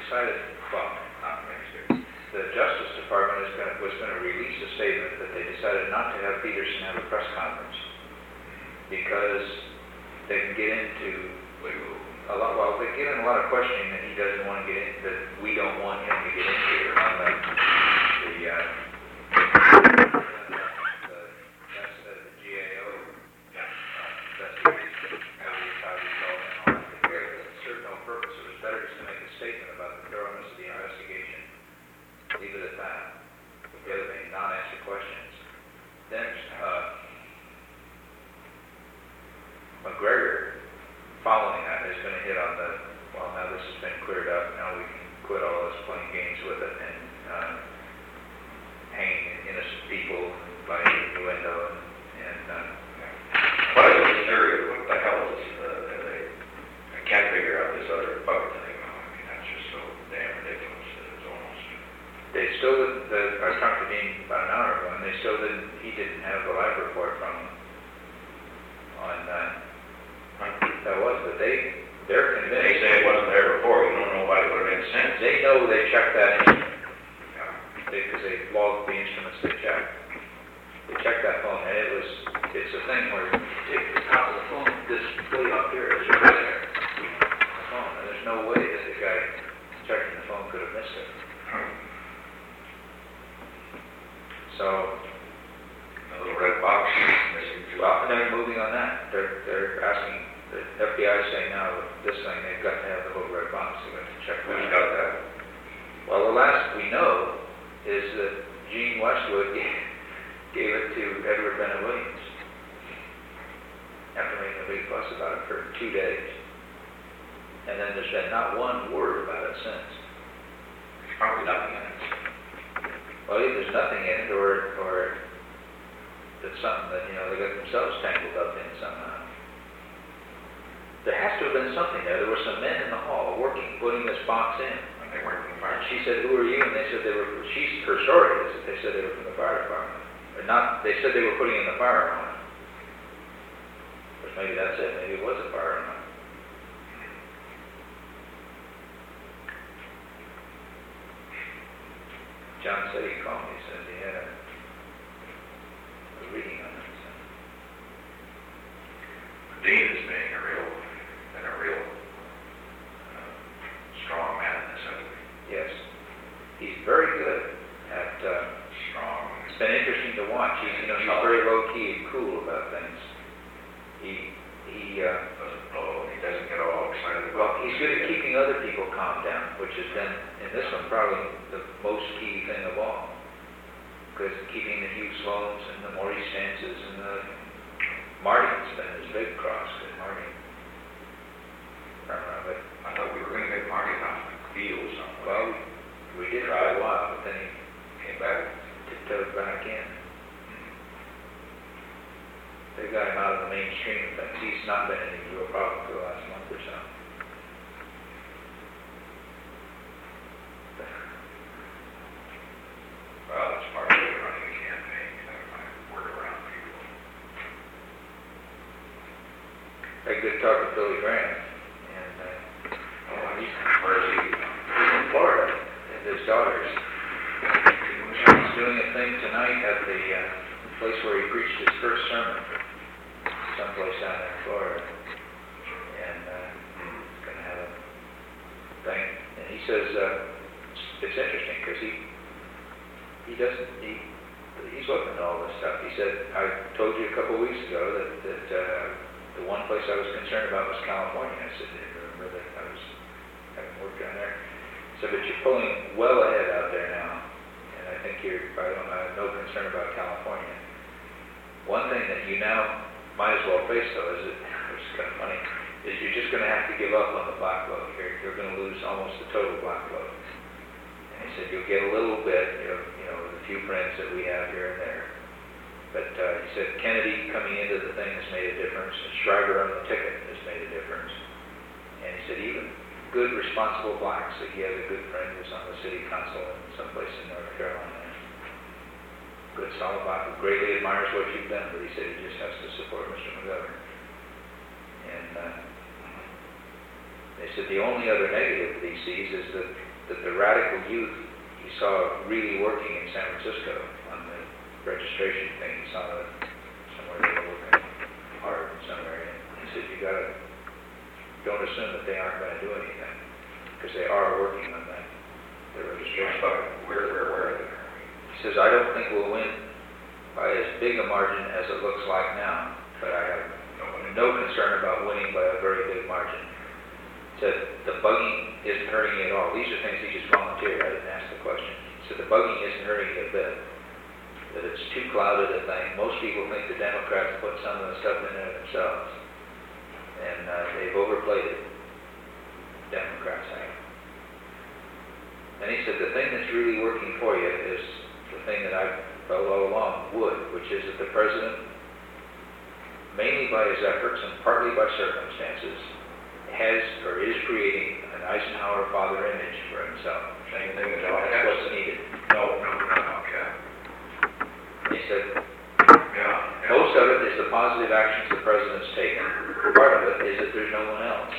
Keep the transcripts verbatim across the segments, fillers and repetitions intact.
decided, well, not next year, the Justice Department is gonna, was gonna release a statement that they decided not to have Peterson have a press conference because they can get into a lot, well, they get in a lot of questioning that he doesn't want to get in, that we don't want him to get into on the, the, uh, the, that's the G A O, uh, investigation, how we, how we call it, and all that. It served no purpose. It was better just to make a statement about the thoroughness of the investigation. Leave it at that. The other thing, non-answer questions. Then, uh, McGregor, following that, is going to hit on the, well, now this has been cleared up, now we can quit all this playing games with it and uh, hanging innocent people by the window and, and uh, what is the theory? What the hell is this? Uh, they, I can't figure out this other bucket thing. I mean, that's just so damn ridiculous that it's almost... they still didn't, the, I talked to Dean about an hour ago, and they still didn't, he didn't have the lab report from him on uh, that was, but they, they're convinced. They say it wasn't there before. You don't know why it would have been sent. They know they checked that instrument. Because they, they logged the instruments they checked. They checked that phone, and it was, it's a thing where you take the top of the phone, this way up here, it's right there. The phone, and there's no way that the guy checking the phone could have missed it. So, A little red box missing. well, and then moving on that, they're, they're asking, the F B I is saying now, with this thing, they've got to have the little red box, they're going to check that. Who's got that? Well, the last we know is that Gene Westwood gave, gave it to Edward Bennett Williams after making a big fuss about it for two days. And then there's been not one word about it since. There's probably nothing in it. Well, either there's nothing in it, or, or it's something that, you know, they got themselves tangled up in somehow. There has to have been something there. There were some men in the hall working, putting this box in. When they weren't from the fire. And she said, "Who are you?" And they said they were, she's, her story is that they said they were from the fire department. Or not, they said they were putting in the fire alarm. But maybe that's it. Maybe it was a fire alarm. John said he called me, said he had a, a reading on it. So. Dean is being a real, been a real uh, strong man in this, hasn't he? Yes. He's very good at, uh, Strong. it's been interesting to watch. He's, you know, he's very low-key and cool about things. He, he, uh, Doesn't blow. He doesn't get all excited. well, he's good at keeping other people calmed down, which has been, in this one, probably the most key thing of all. Because keeping the Hugh Sloans and the Maurice Stances and the Martin's been his big cross, because Marty, I don't know, but, I thought we were going to get Marty off the field or something. well, we did for a while, but then he Came back. tiptoed back in. They got him out of the mainstream of things. He's not been any real problem for the last month or so. Well, that's part of it, running a campaign. You gotta find work around people. I had a good talk with Billy Graham, and uh, Oh, he's, where is he? he's in Florida, and his daughters. He's doing a thing tonight at the uh, place where he preached his first sermon, someplace down there in Florida. And uh, he's going to have a thing. And he says, uh, it's interesting because he he doesn't, he, he's looking at all this stuff. He said, I told you a couple of weeks ago that, that uh, the one place I was concerned about was California. I said, remember that I was having work down there? He said, but you're pulling well ahead out there now. And I think you're, I don't I have no concern about California. One thing that you now might as well face, though, is, it, which is kind of funny, is you're just going to have to give up on the black vote. You're, you're going to lose almost the total black vote. And he said, you'll get a little bit, you know, you know, with a few friends that we have here and there. But uh, he said Kennedy coming into the thing has made a difference, and Schreiber on the ticket has made a difference. And he said even good, responsible blacks, that he has a good friend who's on the city council in someplace in North Carolina. Good, solid black who greatly admires what you've done, but he said he just has to support Mister McGovern. And uh, they said the only other negative that he sees is that that the radical youth he saw really working in San Francisco on the registration thing. He saw that somewhere they were working hard somewhere. And he said, you gotta, don't assume that they aren't gonna do anything, because they are working on that, the registration. Where, where, where? He says, I don't think we'll win by as big a margin as it looks like now, but I have no concern about winning by a very big margin. He said, the bugging isn't hurting you at all. These are things he just volunteered. I didn't ask the question. He said, the bugging isn't hurting you a bit. That it's too clouded a thing. Most people think the Democrats put some of the stuff in there themselves. And uh, they've overplayed it. Democrats have. And he said, the thing that's really working for you is the thing that I've felt all along would, which is that the president, mainly by his efforts and partly by circumstances, has or is creating an Eisenhower father image for himself. Same thing as all That's what's needed. No, no, no, okay. He said, Yeah. most of it is the positive actions the president's taken. Part of it is that there's no one else.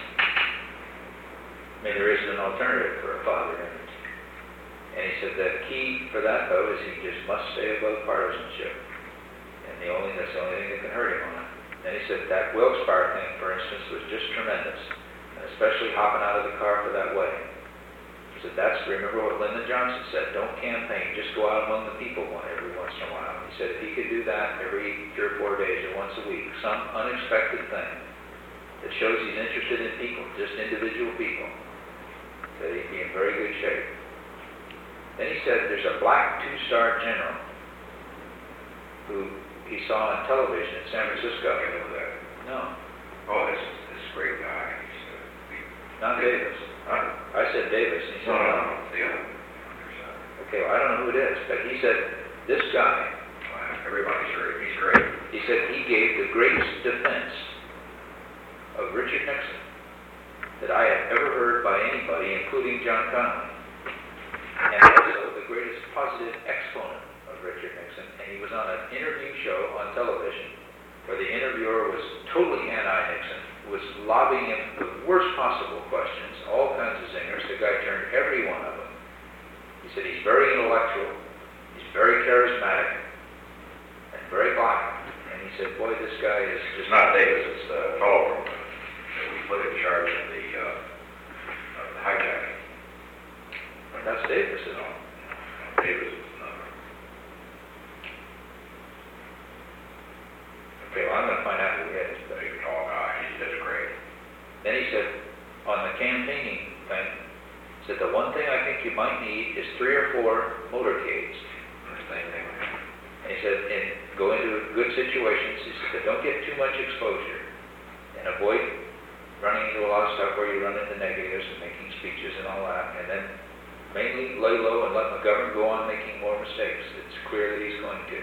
I mean, there isn't an alternative for a father image. And he said the key for that, though, is he just must stay above partisanship. And the only, that's the only thing that can hurt him on it. And he said that Wilkes-Barre thing, for instance, was just tremendous. And especially hopping out of the car for that wedding. He said, that's, remember what Lyndon Johnson said, don't campaign, just go out among the people one every once in a while. He said if he could do that every three or four days or once a week, some unexpected thing that shows he's interested in people, just individual people, that he'd be in very good shape. Then he said there's a black two-star general who he saw on television in San Francisco. I know that. No, Oh, this, this great guy. He's, uh, he- not Davis. Huh? I said Davis, and he No, said no, no. no, the other. There's, uh, Okay, well, I don't know who it is, but he said this guy, well, everybody's great. He's great. he said he gave the greatest defense of Richard Nixon that I have ever heard by anybody, including John Connally. And also the greatest positive exponent of Richard Nixon. And he was on an interview show on television where the interviewer was totally anti-Nixon, was lobbing him the worst possible questions, all kinds of zingers. The guy turned every one of them. He said he's very intellectual, he's very charismatic, and very black. And he said, boy, this guy is just It's not Davis, it's the fellow from, uh, that we put in charge of the, uh, of the hijacking. That's Davis, isn't it? Davis is another. Okay, well, I'm going to find out who he is. But Big tall guy, he does great. then he said, on the campaigning thing, he said, the one thing I think you might need is three or four motorcades. The same thing with him. And he said, and go into good situations. He said, don't get too much exposure. And avoid running into a lot of stuff where you run into negatives and making speeches and all that. And then mainly lay low and let McGovern go on making more mistakes. It's clear that he's going to.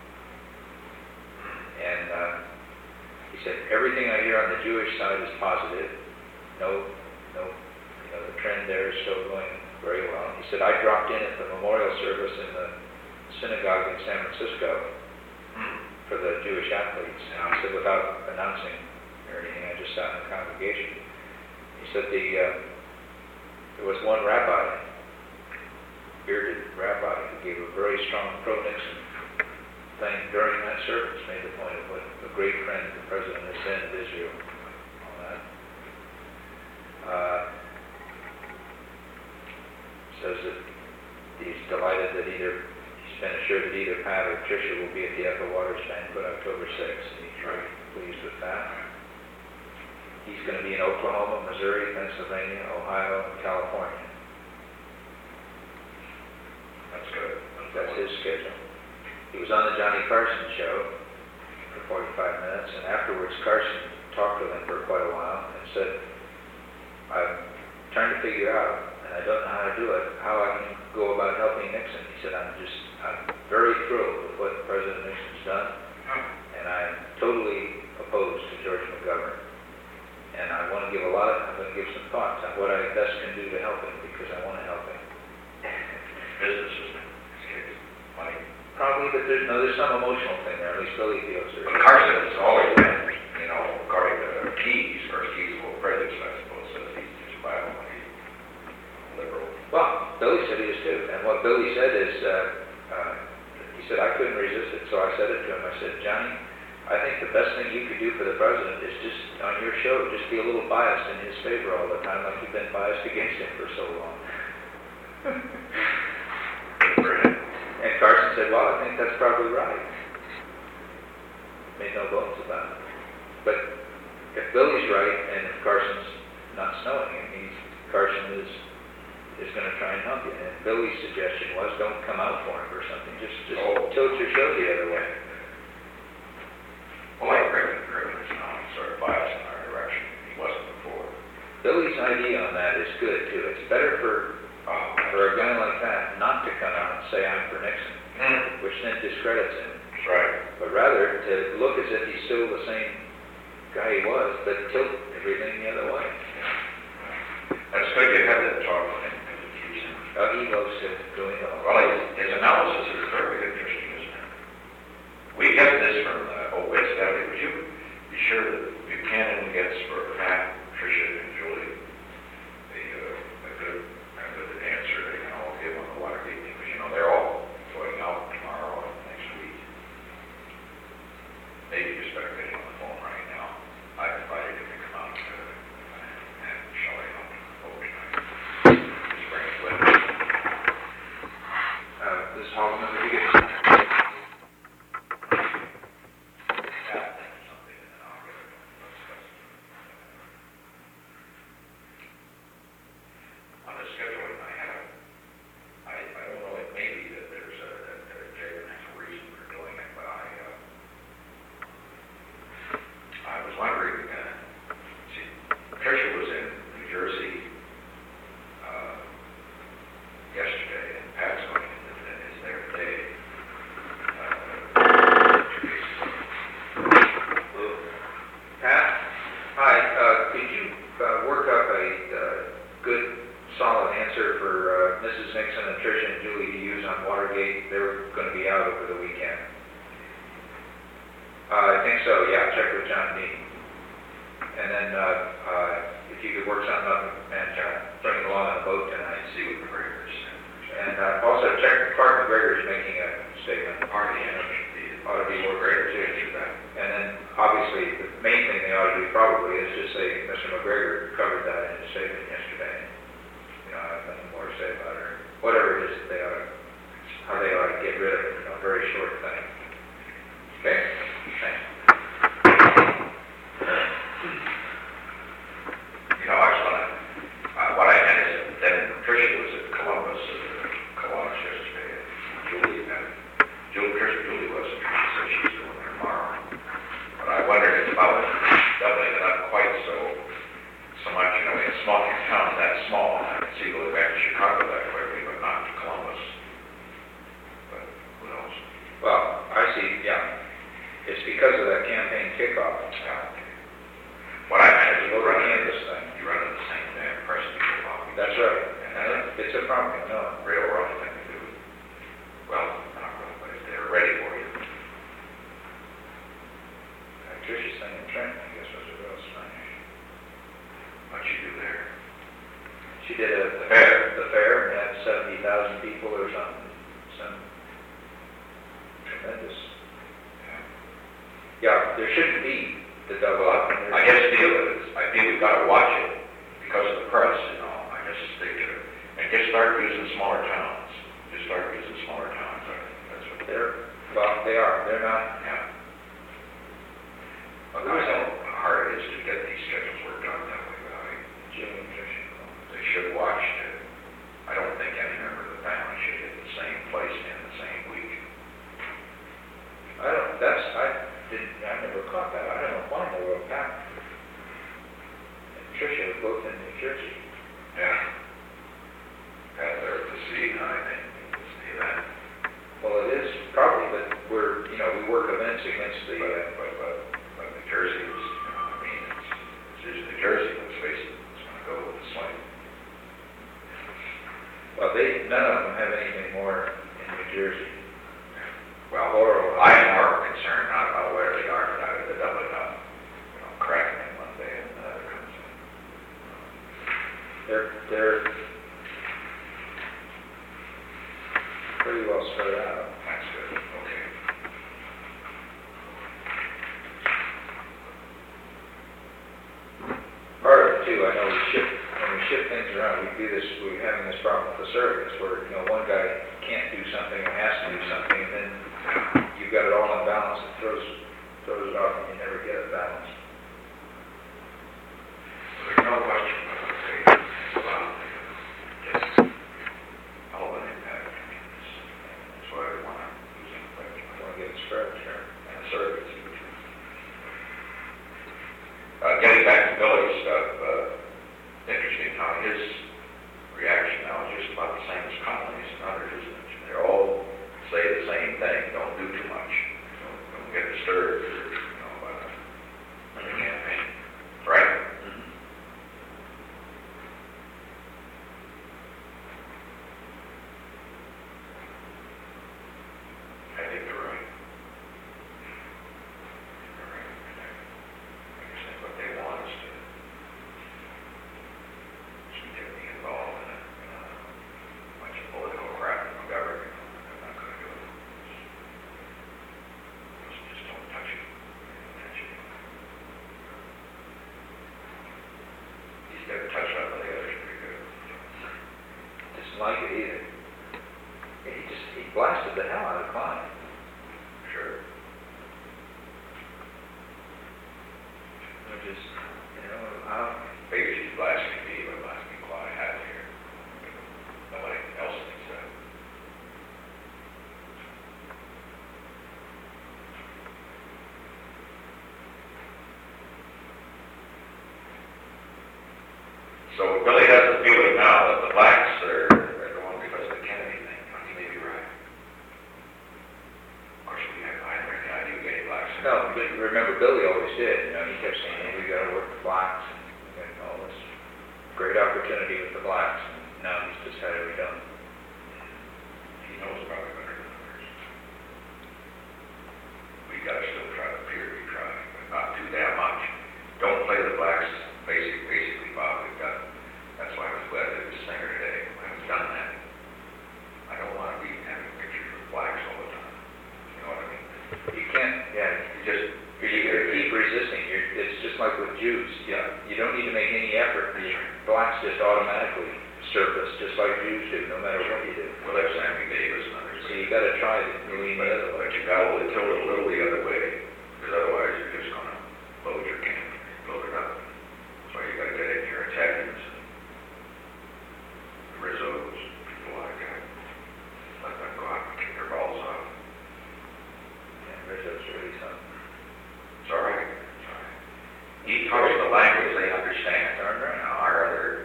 And uh, he said, everything I hear on the Jewish side is positive. No, no, you know, the trend there is still going very well. He said, I dropped in at the memorial service in the synagogue in San Francisco for the Jewish athletes. And he said, without announcing or anything, I just sat in the congregation. He said, the uh, there was one rabbi, bearded rabbi, who gave a very strong pro-Nixon thing during that service, made the point of what a great friend the president has been of Israel. All that. Uh, says that he's delighted that either, he's been assured that either Pat or Tricia will be at the Echo Waters banquet October sixth. He's very pleased with that. He's going to be in Oklahoma, Missouri, Pennsylvania, Ohio, and California. That's good. That's his schedule. He was on the Johnny Carson show for forty-five minutes, and afterwards Carson talked with him for quite a while and said, I'm trying to figure out, and I don't know how to do it, how I can go about helping Nixon. He said, I'm just, I'm very thrilled with what President Nixon's done, and I'm totally opposed to George McGovern. And I want to give a lot of, I'm going to give some thoughts on what I best can do to help him, because I want to help him. Business is, is money. Probably, but there's, no, there's some emotional thing there, at least Billy feels there. But Carson has always been, you know, according to Keyes, first Keyes, well, president, I suppose, says he's just violently liberal. Well, Billy said he is too, and what Billy said is, uh, uh, he said, I couldn't resist it, so I said it to him, I said, Johnny, I think the best thing you could do for the president is just, on your show, just be a little biased in his favor all the time, like you've been biased against him for so long. And Carson said, well, I think that's probably right. Made no bones about it. But if Billy's right, and if Carson's not snowing him, he's, Carson is is going to try and help you. And Billy's suggestion was, don't come out for him or something. Just just Oh. tilt your show the other way. Well, I agree with Griffin, it's now he's sort of biased in our direction. He wasn't before. Billy's idea on that is good too. It's better for Oh, for a guy like that not to come out and say I'm for Nixon, Mm, which then discredits him. that's right. But rather to look as if he's still the same guy he was, but tilt everything the other way. That's good you had that talk with him, because it keeps him. Uh, he loves to doing it all. Well, his, his analysis is very interesting, isn't it? We get this from, uh, oh, wait, Stephanie, would you be sure that Buchanan gets for Pat, Tricia, and Julie the, uh, a good, a good answer they can all give on the Watergate thing, because, you know, they're all going out tomorrow and next week. Maybe just better get him on the phone right now. I've invited him to come out to, uh, and Shelley on overnight. Just bring it with him. Uh, this Holloman, did you get? On the scheduling I have, I, I don't know, it may be that there's a, that that Jacob has a reason for doing it, but I, uh, I was wondering, uh, see, Tricia was in New Jersey, uh, yesterday, and Pat's going in, and is there today. Uh, Pat, hi, uh, could you, uh, work up a, uh, good, solid answer for, uh, Missus Nixon and Tricia and Julie to use on Watergate? They're gonna be out over the weekend. Uh, I think so, yeah, check with John Dean. And then, uh, uh, if you could work something up and, uh, bring it along on the boat tonight. see what McGregor is saying. And, uh, also check, Clark McGregor's making a statement. Part of the answer, the, Ought to be more more greater to answer that. And then, obviously, the main thing they ought to do probably is just say, Mister McGregor covered that in his statement yesterday. You know, I have nothing more to say about it, or whatever it is that they ought to, how they ought to get rid of it, you know, very short thing. Okay? Thanks. You know, I just want to, uh, what I meant is, that then Tricia was at Columbus, uh, Columbus yesterday, and Julie, uh, Julie, Tricia, Julie was, and Tricia said she's going there tomorrow. But I wondered if about doubling it up quite so, so much, you know, in small towns that small, I can see going back to Chicago that quickly, but not to Columbus. But who knows? Well, I see, yeah. It's because of that campaign kickoff. Yeah. What I meant is, you Over run into Kansas this thing. you run into the same damn person you get off. That's right. And it- it's a problem, no. Real rough thing to do. Well, not rough, but if they're ready for you. Uh, Tricia's thing in Trenton, I guess, was a real Spanish. What you do there? She did a, the Fair. fair, the fair, and had seventy thousand people or something, some tremendous. Yeah, there shouldn't be the double up. and I there's- just feel that it's, I feel we've got to watch it because of the press, you know. I just think that, and just start using smaller towns. Just start using smaller towns. I think that's what they're, They're, well, they are, they're not, yeah. But I know how hard it is to get these schedules worked out that way, but I, Jimmy and Tricia. they should watch to, I don't think any member of the family should hit the same place in the same week. I don't, that's, I didn't, I never caught that, I don't know why they were Pat and Tricia were both in New Jersey. Yeah. Pat, there at the sea, I think, it's the event. Well, it is probably, but we're, you know, we work events against the, But, uh, but, but, but New Jersey was, you know, I mean, it's, it's just New Jersey, let's face it, it's gonna go with the slate. well, they, none of them have anything more in New Jersey. Well, Or- I am more concerned not about where they are, but out of the doubling up, you know, cracking in one day and another comes in. They're, they're, pretty well spread out. That's good, okay. Part of it too, I know we ship, when we ship things around, we do this, we're having this problem with the service, where, you know, one guy can't do something or has to do something, and then you've got it all unbalanced, it throws, throws it off, and you never get it balanced. There's no question about the about just all of an impact. That's why we want to use it, but I want to get it spread, sure. and the service. Uh, getting back to Billy's stuff, uh, interesting how his reaction now is just about the same as Connolly's and others, isn't it? They all say the same thing, don't do too much, don't, don't get disturbed, or, you know, by the, by the campaign, right? Mm-hmm. I think they're right. They're right. I guess that's what they want us to, to get me involved in a, in a bunch of political crap in the government. I'm not going to do it. Just, just don't touch it. Don't touch it. He's got touched up by the others pretty good. Doesn't like it either. Yeah, he just, he blasted the hell out of Klein. Sure. Which is, you know, I don't, Maybe she's blasting me, but blasting Clyde out here. Nobody else thinks that. So Billy has the feeling now that the blacks are, are going because of the Kennedy thing. He may be right. Of course, we have, I have any idea of any blacks. no, but remember Billy always did, you know, he kept saying, hey, we gotta work with blacks, and we got all this great opportunity with the blacks, and now he's decided we don't. He knows probably better than others. We gotta still try to appear to be trying, but not too damn much. Don't play the blacks, basic, basically, Bob, we've got, that's why I was glad that it was Singer today. I haven't done that. I don't wanna be having pictures of blacks all the time. You know what I mean? You can't, yeah, You just, you gotta keep resisting, you're, it's just like with Jews, you know, you don't need to make any effort, the blacks just automatically surface, just like Jews do, no matter what you do. well, that's Sammy Davis and others. So you gotta try to lean the other way. But you gotta tilt it a little the other way, because otherwise you're just gonna load your can, load it up. That's why you gotta get in your Italians, and Rizzos, people like that. Let them go out and kick their balls off. Yeah, Rizzo's really something. It's all right. It's all right. He talks the language they understand. Darn right. Now, our other,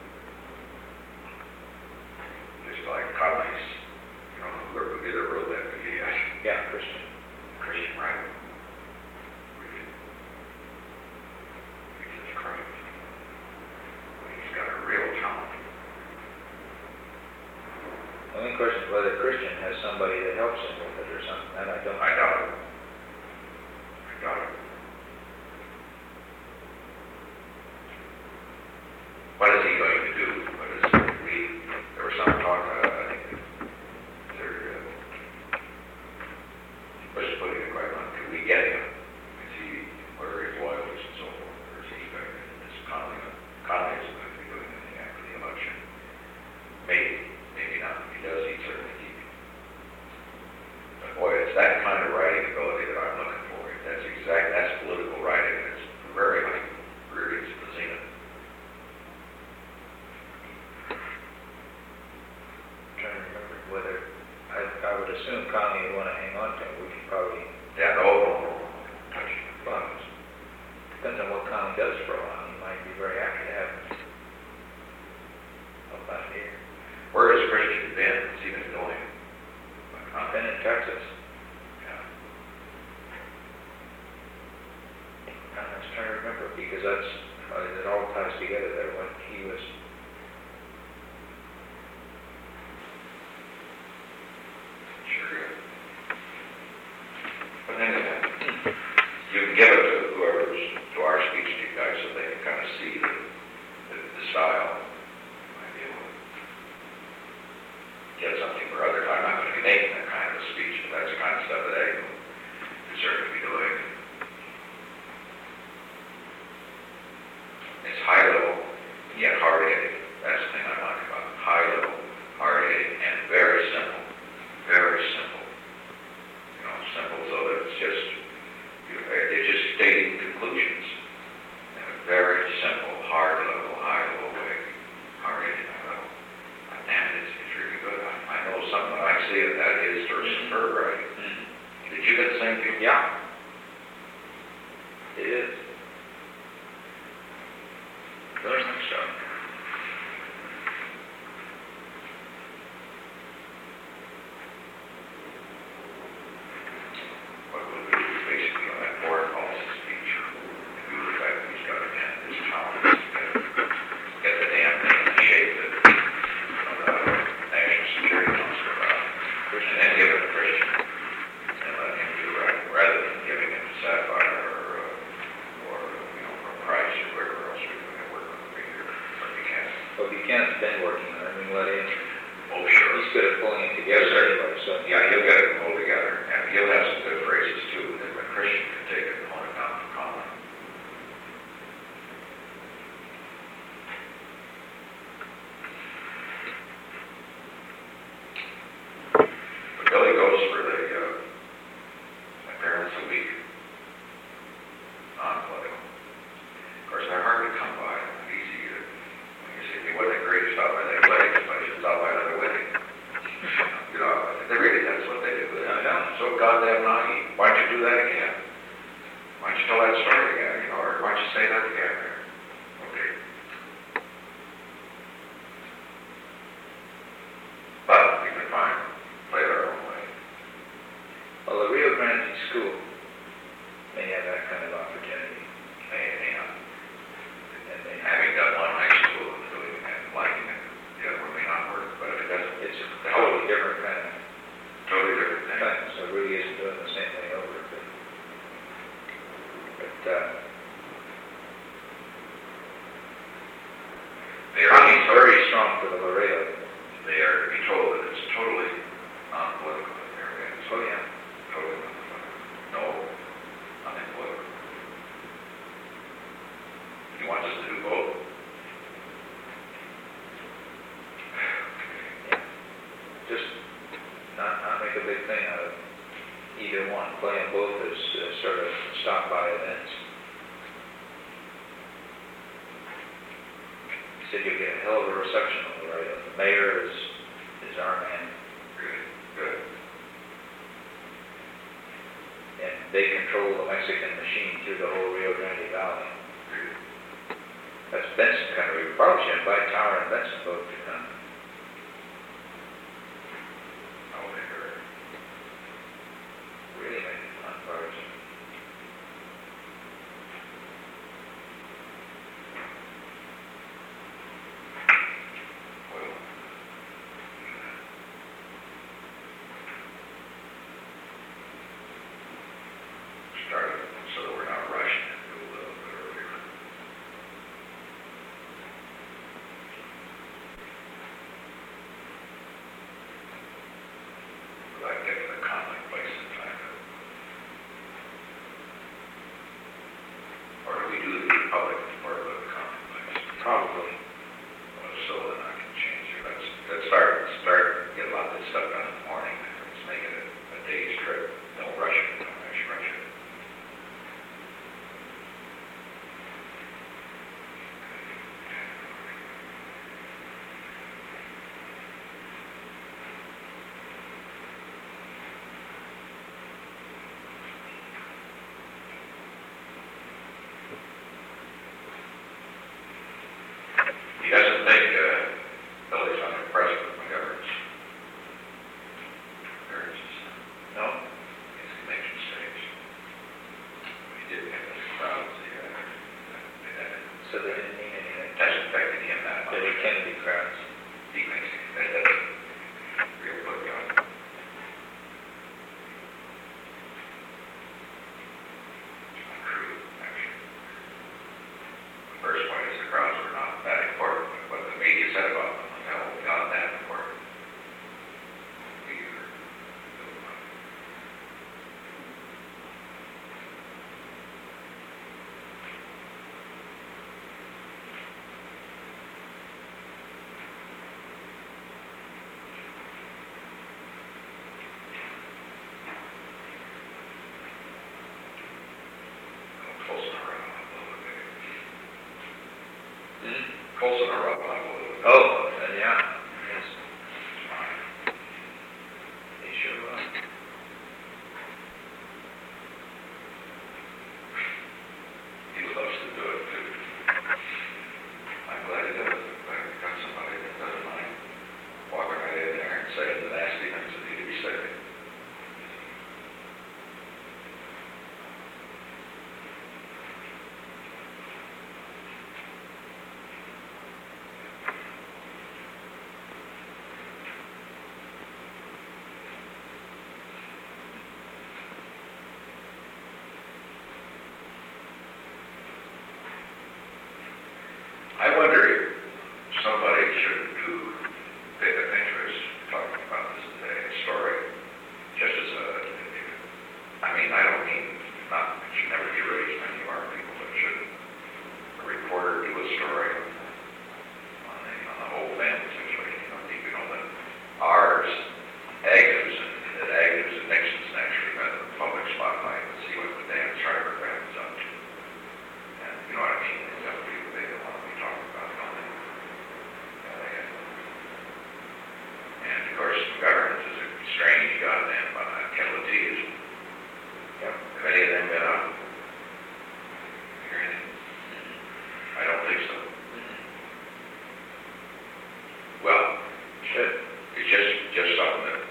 just like Conley's, you know, whoever did a real that, yeah, Yeah, Christian. Christian, right? Jesus Christ. He's got a real talent. The only question is whether Christian has somebody that helps him with it or something, that I don't. I doubt it. I doubt it. What is he going to do? What is, we, there was some talk, uh, I think, there, uh, let's just put it quite blunt, could we get him? Is he, what are his loyalties and so forth? Or is he, is Connolly, Connolly isn't going to be doing anything after the election? Maybe, maybe not. If he does, he'd certainly keep it. But boy, it's that kind of writing ability that I'm looking for. That's exact, that's political writing, and it's very like really it's the zenith. Trying to remember whether, I, I would assume Conley would want to hang on to him, we could probably, Yeah, no, no, no, no, touch it. well, depends on what Conley does for a while, he might be very happy to have him up out here. Where has Christian been? Has he been going? I've been in Texas, Yeah. and I was trying to remember, because that's, uh, it all ties together there, when he was, Sure. But anyway, you can give it to whoever's, to our speech to you guys, so Lynn working on it, we can let him, Oh, sure. he's good at pulling it together Yes, sir. anyway, so. Yeah, he'll get it pulled together, and he'll have some good phrases too, that a Christian can take it and hone it down to common. But Billy goes for the, uh, appearance a week, non-political. Of course, they're hard to come by, not easy to, when you say, "Hey, what a great stop by that wedding," somebody should stop by another wedding. You know, they really, that's what they do. I know. So goddamn naughty. Why don't you do that again? Why don't you tell that story again, you know, or why don't you say that again? Okay. But we can find, play it our own way. Well, the Rio Grande School may have that kind of opportunity, Hey, hey, uh, and they have, having done one high school and doing it and liking it, the other one may not work, but if it doesn't, it's a totally different kind of totally different thing. thing, so it really isn't doing the same thing over, but, but, uh, They are, Connie's being very very, strong for the Laredo. they are to be told that it's totally non-political in their way. Oh, yeah. Totally non-political. No, nothing political. He wants us to do both. Just not, not make a big thing out of either one, play them both as uh, sort of stop-by events. He said you'll get a hell of a reception on the Laredo. The mayor is, is our man, Good, good. and they control the Mexican machine through the whole Rio Grande Valley. Good. That's Benson country. We probably should invite Tower and Benson both to come. Oh, they are. Really make it fun for us. Well, started so that we're not rushing it, do a little bit earlier. But I get to the conflict place in time. Or do we do the public part of the conflict place? Probably. Well, so then I can change it. Let's, let's start, start, get a lot of this stuff done in the morning. Let's make it a, a day's trip. Don't rush it, don't rush, rush it. He doesn't think, uh, Billy's unimpressed with my governance. Appearances. No? Yes, he makes mistakes. He did have those crowds, he, uh, that, that, So they didn't mean anything. it hasn't affected him that much. Billy Kennedy crowds. He thinks that, that's real put gun. True, actually. The first point is the crowds were not that important, but what the media said about them, was, hell, not that important. Either. Colson around a little bit. Hmm? Colson around a little bit. Oh, uh, yeah. Yes. They sure will. He loves to do it too. I'm glad he does. I'm glad we got somebody that doesn't mind walking right in there and saying the nasty things that need to be said. I wonder if somebody should do course, governance is a strange goddamn uh, kettle of tea, isn't it? Yep. Have any of them been up? Hear anything? I don't think so. Well, Should. it's just, just something that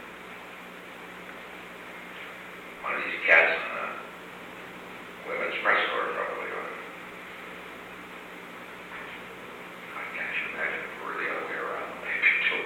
one of these cats in the women's press corps probably ought to. I can't imagine if it were the other way around, maybe too.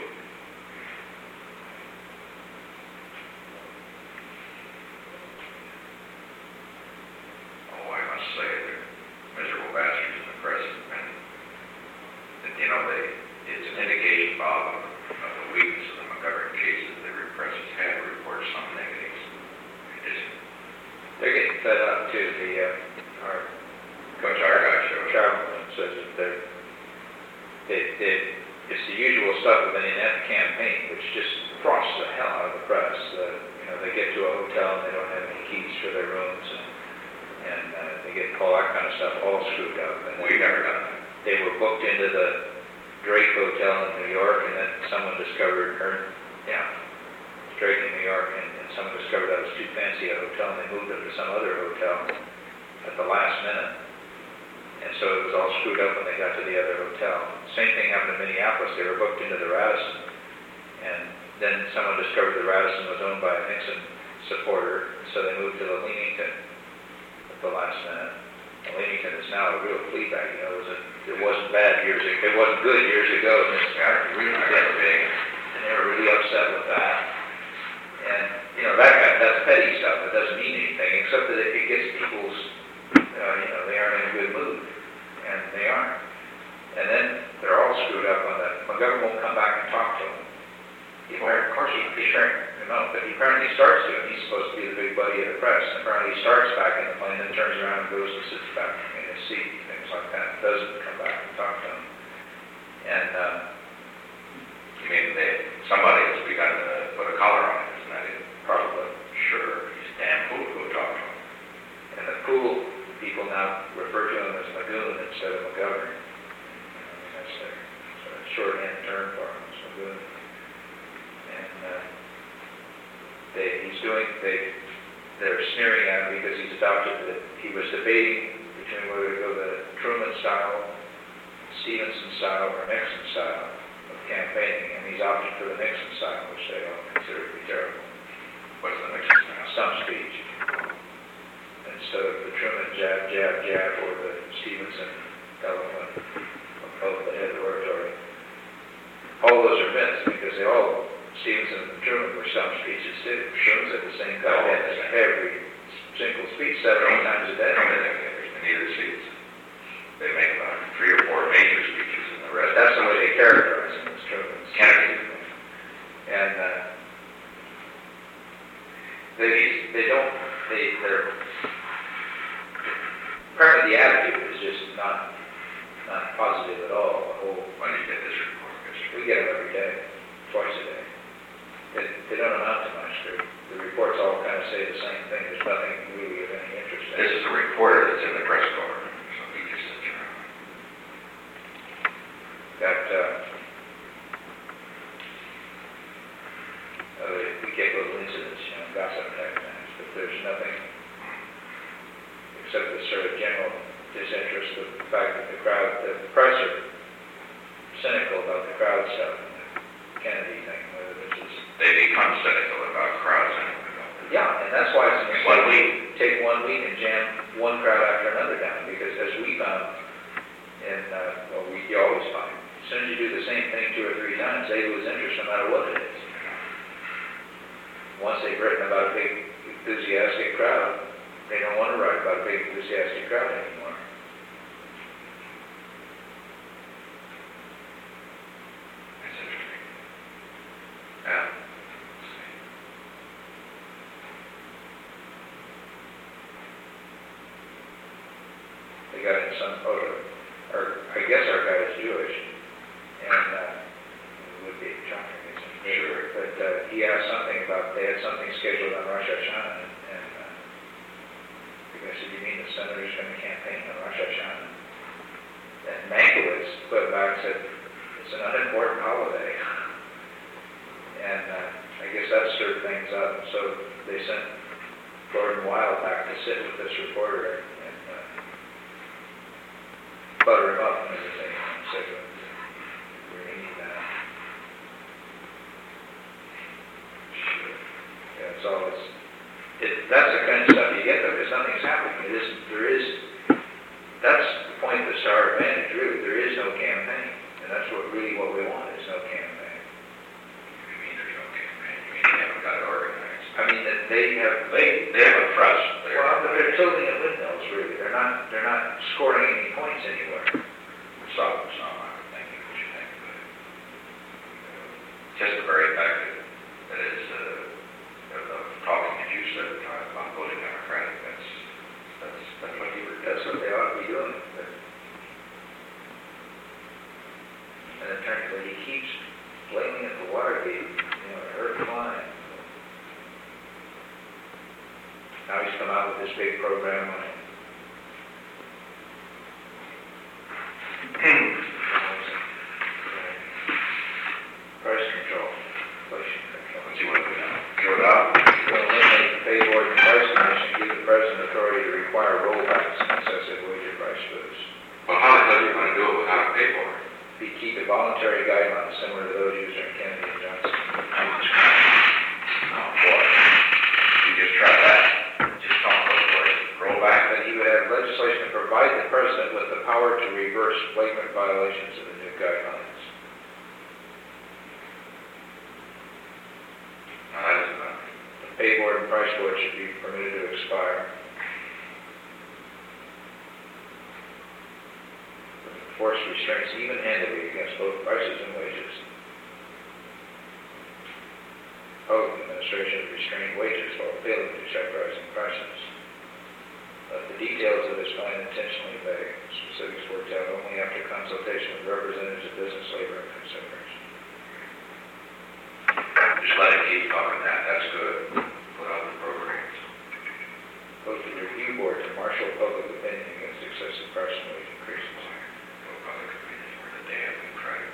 Oh, I must say, they're miserable bastards in the press, and, and, you know, they, it's an indication, Bob, of, of the weakness of the McGovern cases. The press has had to report some negatives. It isn't. They're getting fed up too. The, uh, our Coach Argyle showed. chairman says that they're, they, they, it's the usual stuff of an inept campaign, which just frosts the hell out of the press. Uh, you know, they get to a hotel and they don't have any keys for their rooms, and, and uh, they get all that kind of stuff all screwed up. And We've never done that. they were booked into the Drake Hotel in New York, and then someone discovered, or, yeah, Drake in New York, and, and someone discovered that was too fancy a hotel, and they moved them to some other hotel at the last minute. And so it was all screwed up when they got to the other hotel. Same thing happened in Minneapolis. They were booked into the Radisson, and then someone discovered the Radisson was owned by a Nixon supporter, so they moved to the Leamington at the last minute. And Leamington is now a real flea bag. You know, it, was a, it wasn't bad years ago. It wasn't good years ago. And, it's, Yeah, we don't have being. and they were really upset with that. And, you know, that kind, that's petty stuff. It doesn't mean anything, except that it, it gets people's, uh, you know, they aren't in a good mood. And they aren't. And then they're all screwed up on that. McGovern won't come back and talk to them. He, Well, of course he, not. he, he, no, but he apparently starts to, and he's supposed to be the big buddy of the press. And apparently he starts back in the plane, then turns around and goes and sits back in his seat, things like that. Doesn't come back and talk to them. And, uh, You mean they, somebody has begun to put a collar on it, isn't that it? probably. Sure, he's a damn fool to go talk to him. And the pool people now refer to him as Magoon instead of McGovern. I mean, that's their sort of shorthand term for him, is Magoon. And uh, they, he's doing, they, they're sneering at him because he's adopted the, he was debating between whether to go the Truman style, Stevenson style, or Nixon style of campaigning, and he's opted for the Nixon style, which they all consider to be terrible. What's the next thing? Stump speech. Instead of the Truman jab, jab, jab, or the Stevenson eloquent of the head oratory. All those are myths because they all, Stevenson and Truman were stump speeches too. Truman said the same thing in every single speech seven, eight times a day. Come in there, in either seats. They make about three or four major speeches and the rest. That's the way they characterize him as Truman's. Kennedy. And uh, they, they don't, they, they're, apparently the attitude is just not, not positive at all. The whole, When did you get this report, mister? we get them every day, twice a day. They, they don't amount to much. They're, the reports all kind of say the same thing. There's nothing really of any interest in This it. is a reporter that's in the press corps, so he just sits around. That, uh, uh, we get little incidents, you know, gossip type things, but there's nothing except the sort of general disinterest of the fact that the crowd, the press are cynical about the crowd stuff and the Kennedy thing, whether this is, They become cynical about crowds anyway, don't they? yeah, and that's why it's a mistake. One week. Take one week and jam one crowd after another down, because as we found, and, uh, well, we, you always find, as soon as you do the same thing two or three times, they lose interest no matter what it is. Once they've written about a big enthusiastic crowd, they don't want to write about a big enthusiastic crowd anymore. That's interesting. Yeah. They got in some, oh, or, I guess our guy is Jewish, and, uh, it would be shocking, isn't it? Sure. But, uh, he asked something about, they had something scheduled on Rosh Hashanah, and, and, uh, the guy said, you mean the senator's going to campaign on Rosh Hashanah? And Mankiewicz put back and said, it's an unimportant holiday. things up. So they sent Gordon Wild back to sit with this reporter and uh, butter him up and everything. And said, we need that. Yeah, it's always, it, that's the kind of stuff you get though, because nothing's happening. It isn't, there is, that's the point of the Star Advantage, really. There is no campaign. And that's what really what we want, is no campaign. You mean there's no campaign? You mean they haven't got it organized? I mean, that they have, They, they have a trust. They're- well, but they're tilting at windmills, really. They're not, they're not scoring any points anywhere. So, so I would think what you think, but just the very fact that, that it's, uh, of of talking, as you said, uh, about voting Democratic, that's, that's, that's what you were, That's what they ought to be doing. But, and apparently he keeps blaming it for Watergate, you know, it hurt flying. Now he's come out with this big program on it. Price control, inflation control. what's he want to do now? Kill it out? Will eliminate the pay board and price commission, give the president authority to require rollbacks on excessive wage or price boosts. Well, how the hell are you going to do it without a pay for it? Be keep a voluntary guidelines similar to those used in Kennedy and Johnson. Oh, boy. You just try that. Just talk about it. Roll back. That he would have legislation to provide the president with the power to reverse flagrant violations of the new guidelines. Now, that is enough. The pay board and price board should be permitted to expire. Force restraints even-handedly against both prices and wages. Public administration has restrained wages while failing to check rising prices. But the details of this plan intentionally vague. Specifics worked out only after consultation with representatives of business, labor, and consumers. Just let it keep talking that. That's good. Put out the programs. Posted review board to marshal public opinion against excessive price and wage increases. Public opinion for the damn incredible.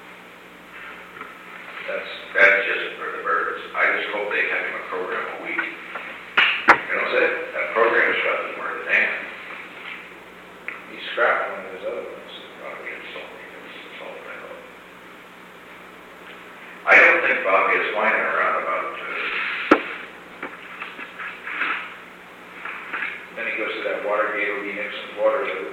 That's, That's just for the birds. I just hope they have him a program a week. You know, that, that program stuff is worth a damn. he scrapped one of his other ones. Probably insulting. It's insulting, I hope. I don't think Bobby is whining around about, uh, Then he goes to that Watergate will be Nixon's Waterloo.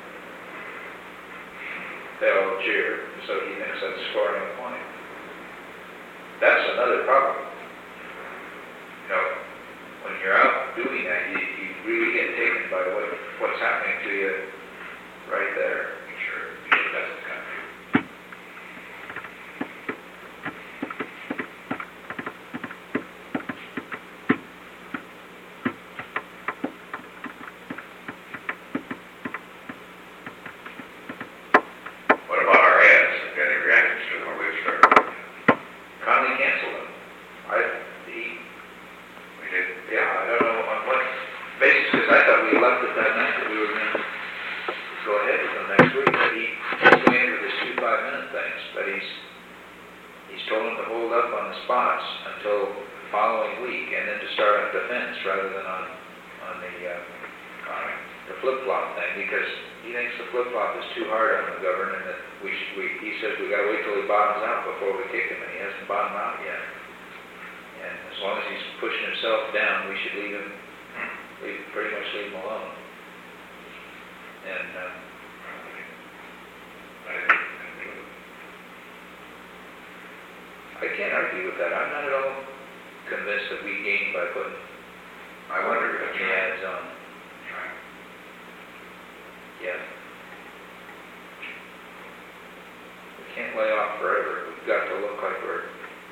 They all cheer, so he thinks that's scoring a point. That's another problem. You know, when you're out doing that, you, you really get taken by what, what's happening to you right there. sure, you know, that's the country. What about our ads? Got any reactions to them, or we've started? Conley canceled them. I, he, We did. yeah, I don't know on what basis, because I thought we left it that night that we were going to go ahead with them next week, but he, he's going in with his two five-minute things, but he's, he's told them to hold up on the spots until the following week, and then to start on defense rather than on, on the, uh, on the flip-flop thing, because he thinks the flip-flop is too hard on the governor, and that we should, we, he says we gotta wait till he bottoms out before we kick him, and he hasn't bottomed out yet. And as long as he's pushing himself down, we should leave him, leave, pretty much leave him alone. And, uh, I didn't, I didn't do it. I can't argue with that. I'm not at all convinced that we gained by putting I wonder if the it's ads on. right. Yeah. We can't lay off forever. We've got to look like we're,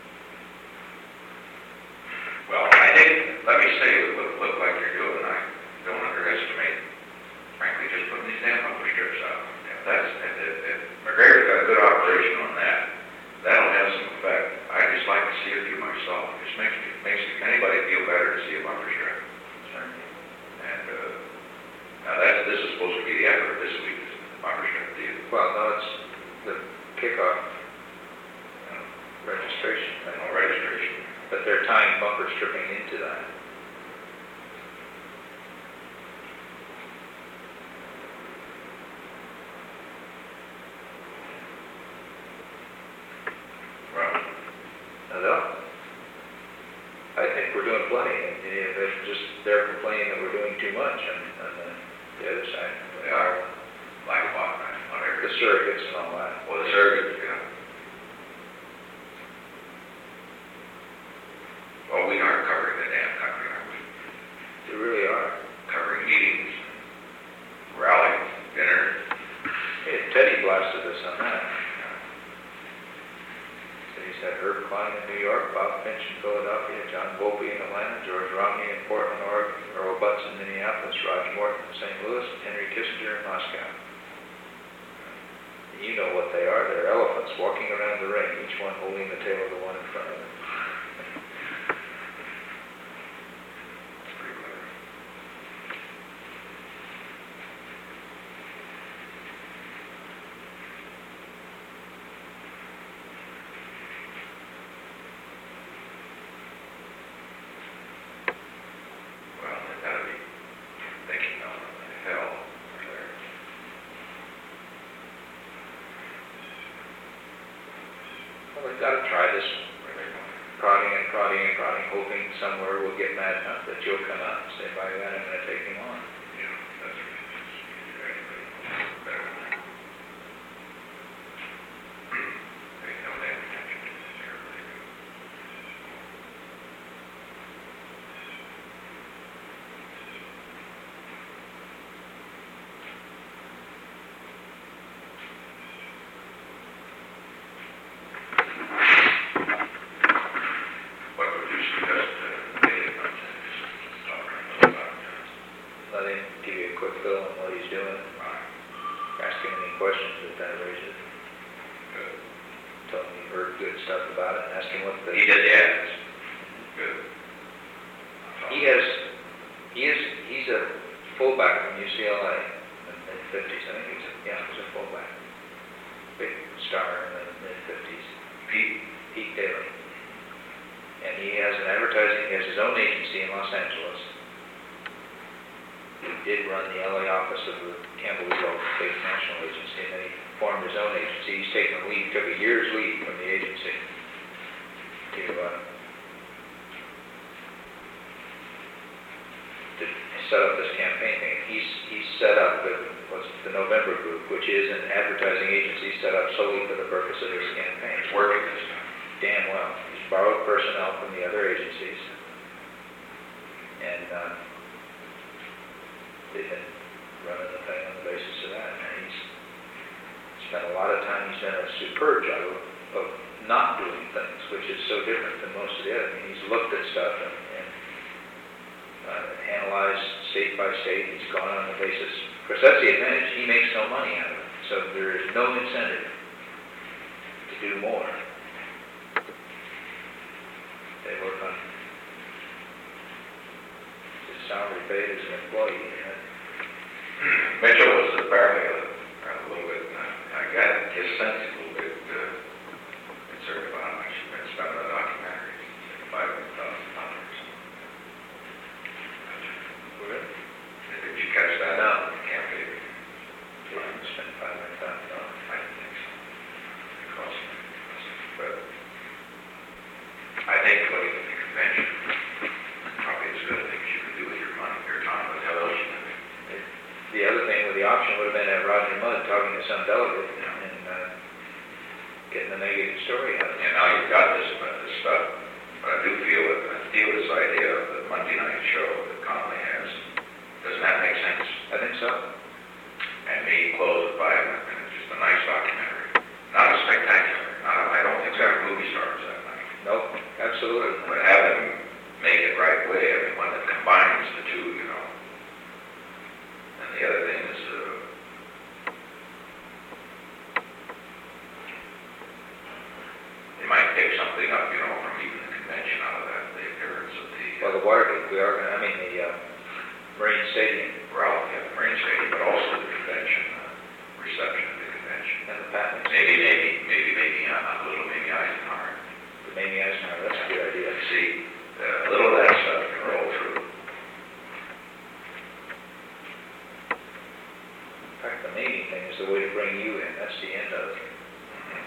Well, I think, let me say, look, look like you're doing, I don't underestimate, frankly, just putting these damn bumper strips out. If that's, if, if, if McGregor's got a good operation on that, that'll have some effect. I just like to see a few myself. It just makes me, makes anybody feel better to see a bumper strip. And, uh, now that's, this is supposed to be the effort this week, is the bumper strip deal. well, no, it's the kickoff uh, registration thing. No registration. but they're tying bumper stripping into that. Well, Hello? I think we're doing plenty, and yeah, they're just, they're complaining that we're doing too much on, on the, the other side. they are, like what, whatever. The surrogates and all that. Well, the surrogates, yeah. Well, we aren't covering the damn country, are we? They really are. Covering meetings, rallies, dinners. Hey, Teddy blasted us on that. So he's had Herb Klein in New York, Bob Finch in Philadelphia, John Volpe in Atlanta, George Romney in Portland, Oregon, Earl Butts in Minneapolis, Raj Morton in Saint Louis, Henry Kissinger in Moscow. You know what they are. They're elephants walking around the ring, each one holding the tail of the one in front of them. It's pretty clear. Well, they gotta be thinking of the hell over there. Well, they've got to try this Where they going? prodding and prodding and prodding, hoping somewhere we'll get mad enough that you'll come out and say, by that, I'm going to take him on. Yeah, that's right. You're right. Better than that. Pay no damn attention to this here, really. What would you suggest, uh, Dave, on this? Talk about, uh, Let him give you a quick fill on what he's doing, uh, ask him any questions that that raises, good. tell him you've heard good stuff about it, and ask him what the... He did the ads. Good. He has, he is, he's a fullback from U C L A in the mid fifties, I think he's, a, yeah, he's a fullback. Big star in the mid fifties, Pete, Pete Daly. And he has an advertising, he has his own agency in Los Angeles. He did run the L A office of the Campbell Ewald State National Agency, and then he formed his own agency. He's taken a leave, took a year's leave from the agency to, uh, to set up this campaign thing. He's, he's set up the, what's it, the November Group, which is an advertising agency set up solely for the purpose of this campaign. it's working this time. Damn well. He's borrowed personnel from the other agencies. And, uh, they've been running the thing on the basis of that. And he's spent a lot of time, he's done a superb job of, of not doing things, which is so different than most of the other. I mean, he's looked at stuff and, and uh, analyzed state by state. He's gone on the basis, of course, that's the advantage. He makes no money out of it. So there is no incentive to do more. They work on his salary paid as an employee. And Mitchell was apparently a, a little bit, uh, I got his sense a little bit, uh, concerned about how much he been spending on documentaries, five hundred thousand dollars. Really? Did you catch that? No. Can't be. He didn't spend five hundred thousand dollars. I didn't think so. It cost me. But I think what you the convention, probably as good a thing you can do with your money, your time, with television. The other thing with the option would have been to have Roger Mudd talking to some delegate and uh, getting a negative story out of it. And now you've got this, uh, this stuff, but I do feel that, I feel this idea of the Monday night show that Conley has, doesn't that make sense? I think so. And me close at five, and it's just a nice documentary. Not a spectacular, not a, I don't think there are movie stars that night. Nope, absolutely. But have them make it right way, I mean, one that combines the two, you know. And the other thing is, uh, they might pick something up, you know, from even the convention out of that, the appearance of the, Well, the Watergate, we are going to, I mean, the uh, Marine Stadium Ralph, yeah, the Marine Stadium, but also the convention, uh, reception of the convention. and the Pat Maybe, maybe, maybe, maybe, uh, a little, maybe Eisenhower. the Mamie Eisenhower, that's a good idea. see, uh, a little of that stuff can roll through. In fact, the meeting thing is the way to bring you in, that's the end of it. Mhm.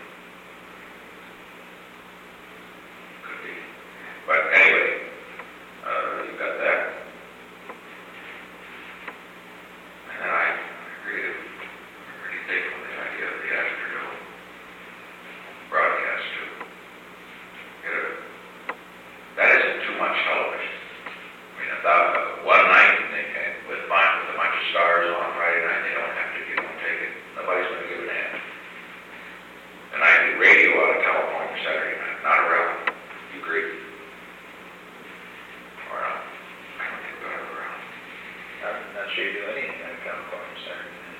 Could be. But anyway, uh, you got that. And then I agree, pretty thick on the idea of the afternoon broadcast too. Get a, that isn't too much television. I mean, about uh, one night, and they can, with, fun, with a bunch of stars on Friday night, they don't have to, you don't take it. Nobody's going to give a damn. And I do radio out of California Saturday night, not around. You agree? Or not? I don't think about it around. I'm not sure you do anything on California Saturday night.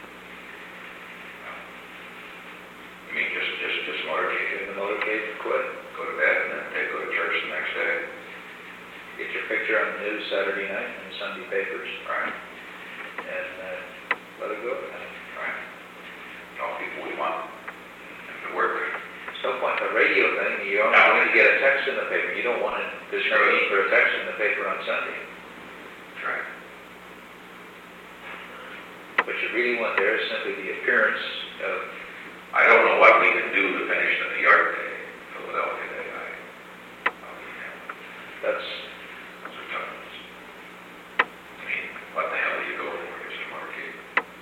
I mean, just, just, just motorcade. Get in the motorcade and quit. Go to bed, and then they go to church the next day. Get your picture on the news Saturday night in the Sunday papers, Right? and uh, let it go. Right? All people we want. If it work. There's no point in the radio thing, you're only No. going to get a text in the paper. You don't want it, there's no need for a text in the paper on Sunday. That's right. What you really want there is simply the appearance of, I don't know what we can do to finish the New York Day, Philadelphia Day. I, I'll be damned. that's, Those are tough ones. I mean, what the hell do you go for? Just a motorcade?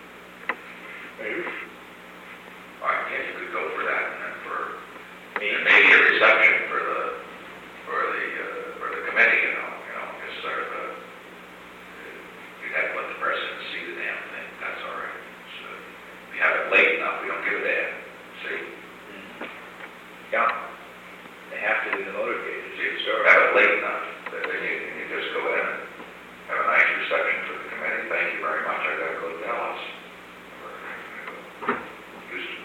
Well, I guess you could go for that, and then for me, and maybe a reception for the for the uh, for the committee. You know, you know, just sort of a. You'd have to let the president see the damn thing. That's all right. So if you have it late enough, we don't give a damn. See, yeah, they have to do the motorcade. see, so have it late enough, that then you, you just go in and have a nice reception for the committee. Thank you very much. I gotta go to Dallas. Or, Houston.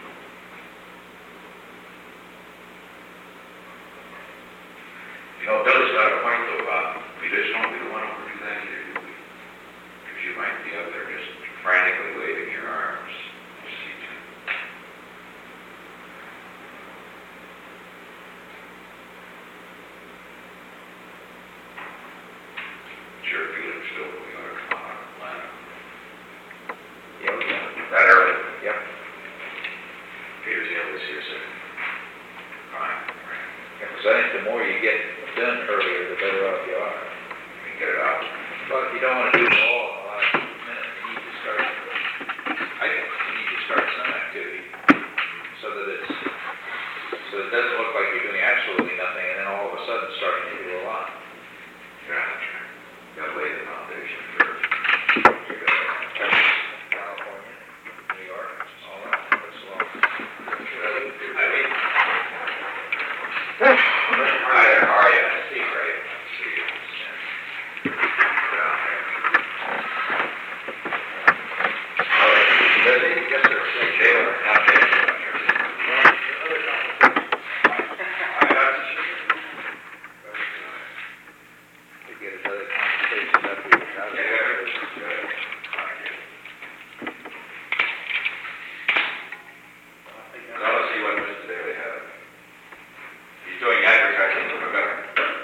You know, Billy's got a point though, Bob. We just don't, we don't want to overdo that either, do we? Because you might be up there just frantically waving your arms. We'll see too. Sure feeling still we ought to come on Atlanta. Yeah, yeah, That early. yep. Peter's Hill is here, so. Fine, right. Yeah, because I think the more you get done earlier, the better off you are. We can get it out. But you don't want to do it all in the last minute. You need to start, I think you need to start some activity so that it's, so it doesn't look like you're doing absolutely nothing and then all of a sudden starting to do a lot. Yeah, that's right. Gotta lay the foundation first. You're going to Texas, California, New York, all that. That's long. I mean, hi there, how are you? Steve, right? See you. Down there. All right, busy? Yes, sir. Jay, not Jay, not sure. I got you. To get another conversation after you're out of Yeah, there. good. Thank you. Now let's see what Mister Daly has. He's doing advertising for the veteran.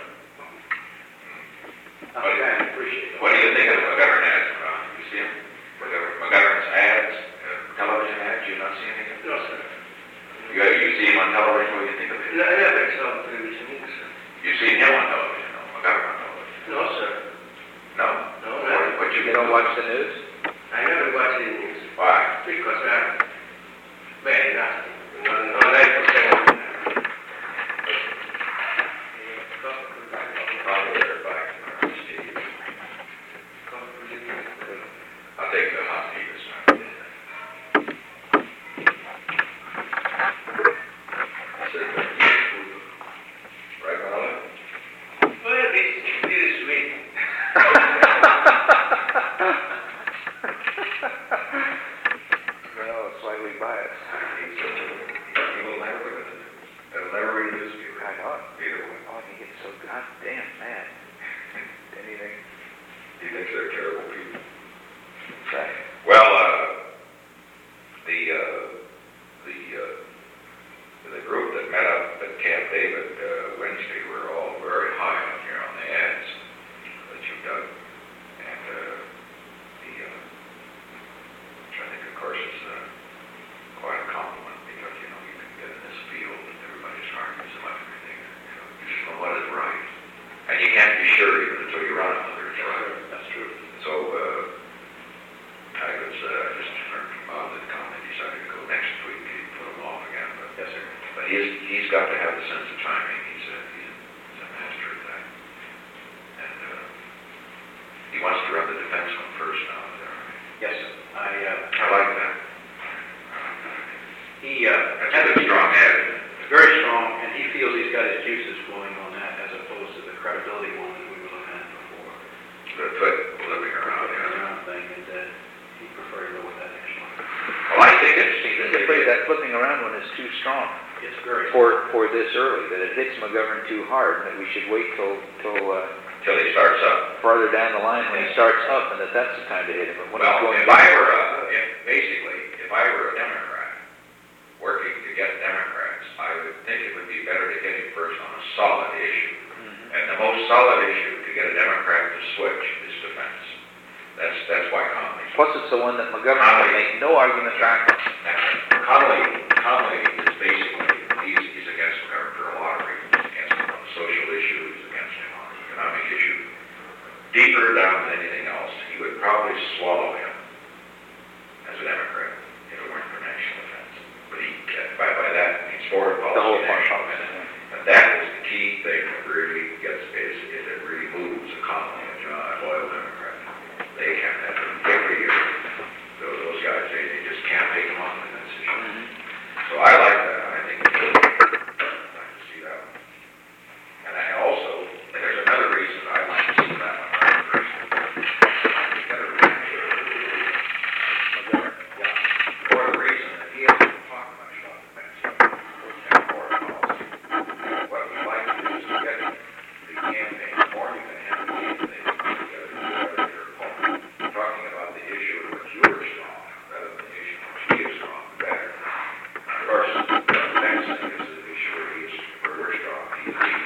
has juices flowing on that as opposed to the credibility one that we were looking at before. The foot living around, The yeah. around thing, and uh, he preferred to go with that actually. Well, I think it's, He's afraid that flipping around one is too strong It's very. for, for this early, that it hits McGovern too hard, and that we should wait till, till, uh, till he starts up. farther down the line when he starts up, and that that's the time to hit him. But when he's Well, going if I were, a, if, basically, if I were a Democrat, working to get Democrats, I would think it would be better to get him first on a solid issue. Mhm. And the most solid issue to get a Democrat to switch is defense. That's, that's why Connolly's. Plus, it's the one that McGovern will make no argument back on. Now, Connolly, Connolly is basically, he's, he's against McGovern for a lot of reasons. He's against him on the social issue, he's against him on the economic issue. Deeper down than anything else, he would probably swallow him as a Democrat if it weren't for national defense. But he, by, by that, means foreign policy. The whole national foreign policy, defense. And that is the key thing that really gets, is if it really moves a Connolly and John, a loyal Democrat. They can't have them every year. Those, those guys, they, they just can't take them on in that situation. So I like that. I think it's good. I'd like to see that one. And I also, there's another reason I'd like to see that one run first. Another reason. Yeah. For the reason that he hasn't talked much about defense and foreign policy. What we'd like to do is to get the campaign, or you can have the campaign together with your opponent, talking about the issue in which you are strong, rather than the issue in which he is strong, better. Of course, the next thing is the issue where he's, where we're strong, he's weak.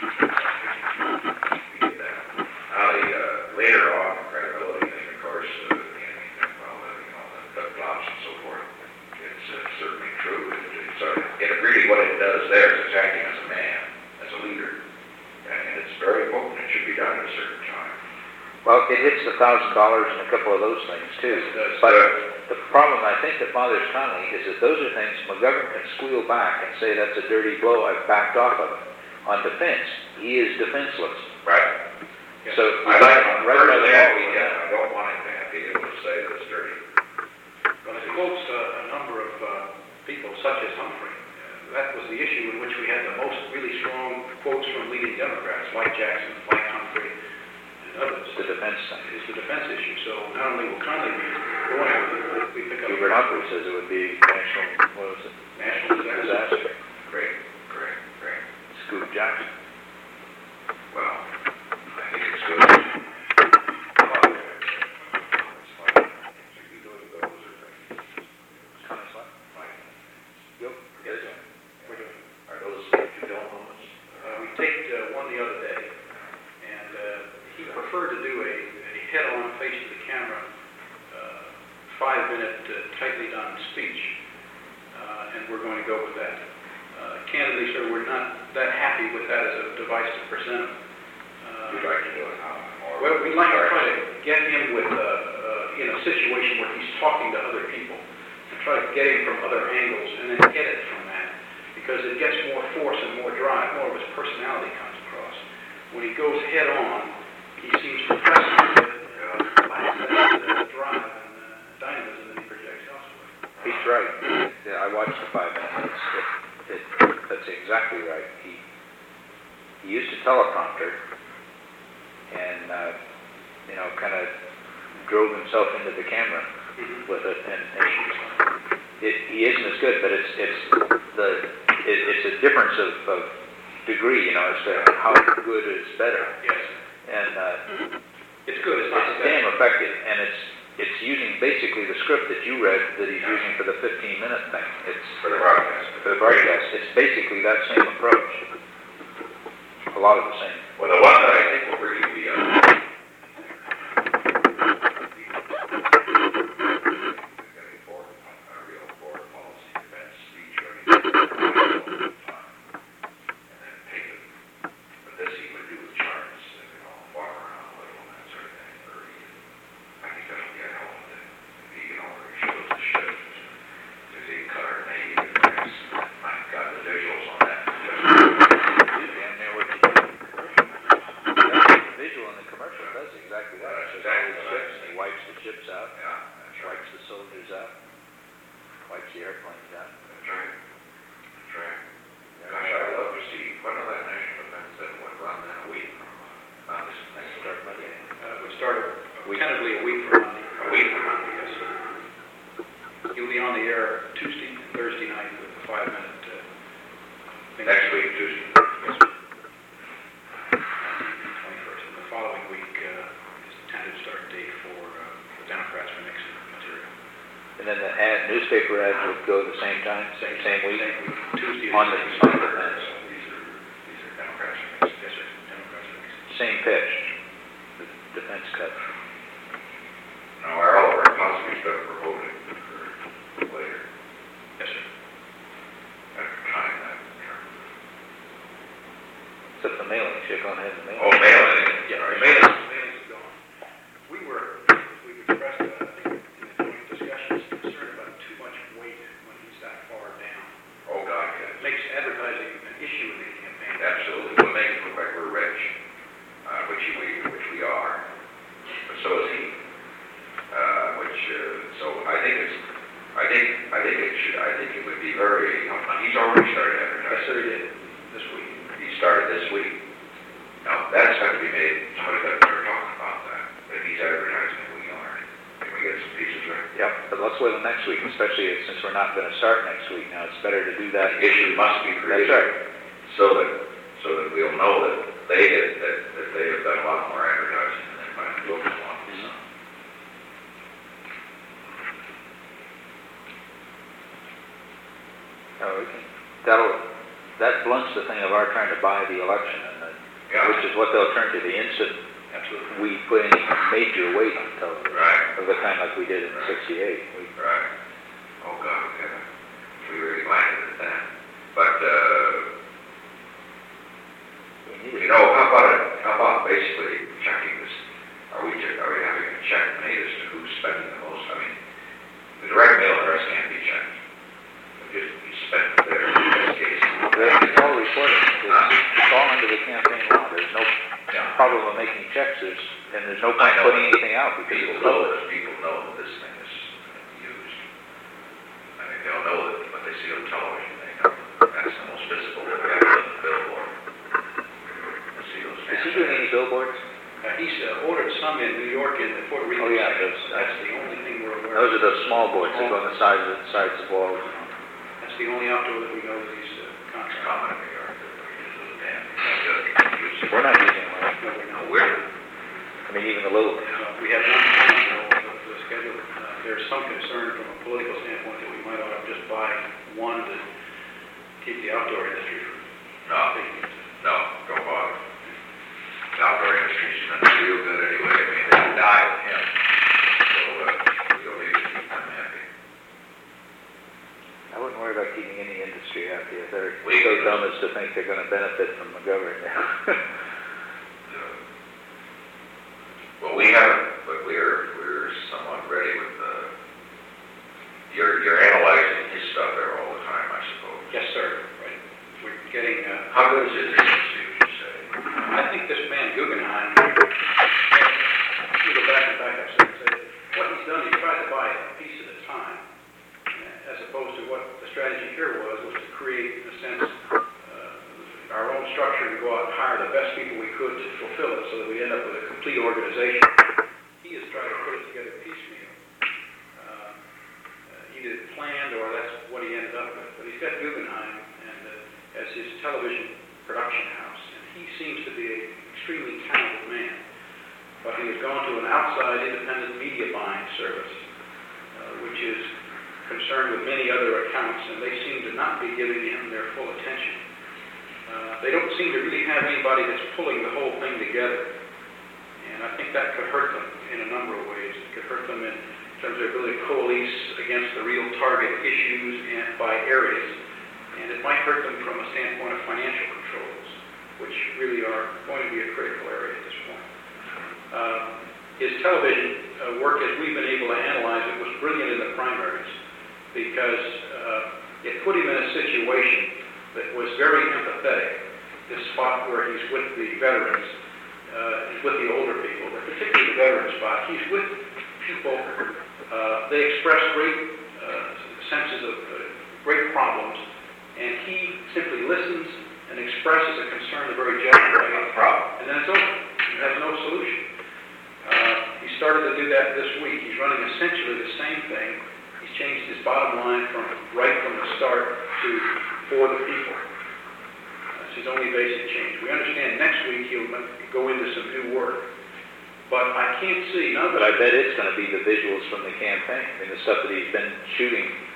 We did that. Now, the, uh, later on, the credibility thing, of course, uh, the enemy thing, well, uh, you know, the, the flops and so forth, it's uh, certainly true. It, it's, uh, it really, what it does there is it's acting as a man, as a leader. And it's very important, it should be done at a certain time. Well, it hits the thousand dollars and a couple of those things too. Yes, it does. But the problem I think that bothers Connolly is that those are things McGovern can squeal back and say that's a dirty blow, I've backed off of it. On defense, he is defenseless. Right. So I like him on the right first by the day of ball the with weekend, that. I don't want him to have to be able to say that it's dirty. Well, it quotes uh, a number of uh, people, such as Humphrey. Uh, that was the issue in which we had the most really strong quotes from leading Democrats, like Jackson, like Humphrey, and others. The defense thing. Is the defense issue. So not only will Connolly be going after it, we pick up Hubert Humphrey says it would be national, what was it? national disaster. Disaster. Great, great, great. Scoop Jackson. Well, I think it's good. Oh, yeah. It's fine. You do it, those are things. Connolly's what? Fine. Yep. Yes, sir. We're doing. Are those two film moments? Uh, we taped uh, one the other day, and uh, he preferred to do a, a head-on, face-to-the-camera, uh, five-minute, uh, tightly done speech, uh, and we're going to go with that. Uh, candidly, sir, we're not that happy with that as a device to present him. Uh, We'd like to do it now. More. Well, we'd like to try to get him with, uh, uh, in a situation where he's talking to other people, and try to get him from other angles, and then get it from that, because it gets more force and more drive, more of his personality comes across. When he goes head-on, he seems to press with uh, lacks that uh, drive and uh, dynamism that he projects elsewhere. He's right. Yeah, I watched the five minutes. It, it, that's exactly right. He, he used a teleprompter and, uh, you know, kind of drove himself into the camera Mhm. with it, and, and it, he isn't as good, but it's, it's the, it, it's a difference of, of degree, you know, as to how good is better. Yes. And, uh, It's good, it's not it's the damn best. effective, and it's, it's using basically the script that you read that he's using for the fifteen minute thing. It's, For the broadcast. for the broadcast, it's basically that same approach. A lot of the same. Well, the one that I think will really be, uh, very important, a real foreign policy defense speech, or anything, and then take it. But this he would do with charts, you know, walk around a little and that sort of thing, or he, I think that'll be a hell of a thing. He, you know, where he shows the shift, to the color, and he, my God, the visuals on that. Damn near what you do. The visual and the newspaper ads would go the same time, same, same week? Tuesday. On the, on the fence. These are, these are Democrats are mixed. Yes, sir, Democrats are mixed. Same pitch, the defense cut. Now, our, all of our policies that were voted for later. Yes, sir. At the time, that term. Except the mailing, you're going ahead and mail. Oh, mailing. Yeah, Sorry. the mailings, mailings is gone. We were, we expressed, uh, I think, in the joint discussions, concern about too much weight when he's that far down. Oh, God, It yes. makes advertising an issue in the campaign. Absolutely. We'll make it look like we're rich, uh, which we, which we are. But so is he. Uh, which, uh, so I think it's, I think, I think it should, I think it would be very, he's already started Yes, advertising. sir, he did, this week. He started this week. Now, that's got to be made, somebody's got to start talking about that, that he's advertising and we aren't. Can we get some pieces right? Yep, but let's wait till next week, especially since we're not gonna start next week now, it's better to do that. That issue must be created. That's right. So that, so that we'll know that they get, that, that they have done a lot more advertising than they find the local ones. Oh, we can, that'll, that blunts the thing of our trying to buy the election, and the, Yeah. which is what they'll turn to the instant Absolutely. we put any major weight on television. Right. Of the kind like we did in Right. sixty-eight. We, Right. Oh, God, yeah. We really minded at that. But, uh, we need you it. know, how about it, how about basically checking this, are we, che- are we having a check made as to who's spending the most? I mean, the direct mail address can't be checked. It just be spent there in this case. It's all reported, it's, it's all under the campaign law, there's no Yeah. problem of making checks, there's, and there's no I point know. putting anything out because People it's know public. that, people know that this thing is used. I mean, they'll know that what they see on television, they know. That's the most visible, that we have on the billboard. You see those Is he doing any billboards? Uh, he's uh, ordered some in New York and the Puerto Rico. Oh, yeah, section. those- That's the only thing we're aware of. Those are those small boards that go on the sides of, sides of walls. That's the only outdoor that we know that he's uh, It's contracted. common in New York, that we use those damn, just use it. We're not using them, right? No, we're No, not. we're, I mean, even the little ones. Uh, We have one plan of the schedule. Uh, There's some concern from a political standpoint that we might ought to just buy one to keep the outdoor industry from no, taking it. no, don't bother. The outdoor industry's been real good anyway, I mean, they die with him. So, uh, we don't need to keep them happy. I wouldn't worry about keeping any industry happy. If they're We- so dumb as to think they're gonna benefit from the government. Uh, Well, we haven't, but we're, we're somewhat ready with the, you're, you're analyzing his stuff there all the time, I suppose. Yes, sir. Right. We're getting, uh, How good is his agency, would you say? I think this man Guggenheim, let me go back and back up and say, what he's done, he tried to buy a piece at a time, uh, as opposed to what the strategy here was, was to create, in a sense, uh, our own structure and go out and hire the best people we could to fulfill it, so that we end up with a complete organization. He has tried to put it together piecemeal. Uh, uh, Either planned or that's what he ended up with, but he's got Guggenheim and uh, as his television production house. He seems to be an extremely talented man, but he has gone to an outside independent media buying service, uh, which is concerned with many other accounts, and they seem to not be giving him their full attention. Uh, they don't seem to really have anybody that's pulling the whole thing together, and I think that could hurt them in a number of ways. It could hurt them in terms of their ability to coalesce against the real target issues and by areas, and it might hurt them from a standpoint of financial controls, which really are going to be a critical area at this point. Uh, his television uh, work, as we've been able to analyze it, was brilliant in the primaries because uh, it put him in a situation that was very empathetic. This spot where he's with the veterans, uh, he's with the older people, but particularly the veteran spot, he's with people, uh, they express great uh, senses of uh, great problems, and he simply listens and expresses a concern the very genuine way, Not a problem. and then it's over. He has no solution. Uh, he started to do that this week. He's running essentially the same thing. He's changed his bottom line from right from the start to for the people. That's his only basic change. We understand next week he'll go into some new work, but I can't see none of But I it. bet it's gonna be the visuals from the campaign, I mean, the stuff that he's been shooting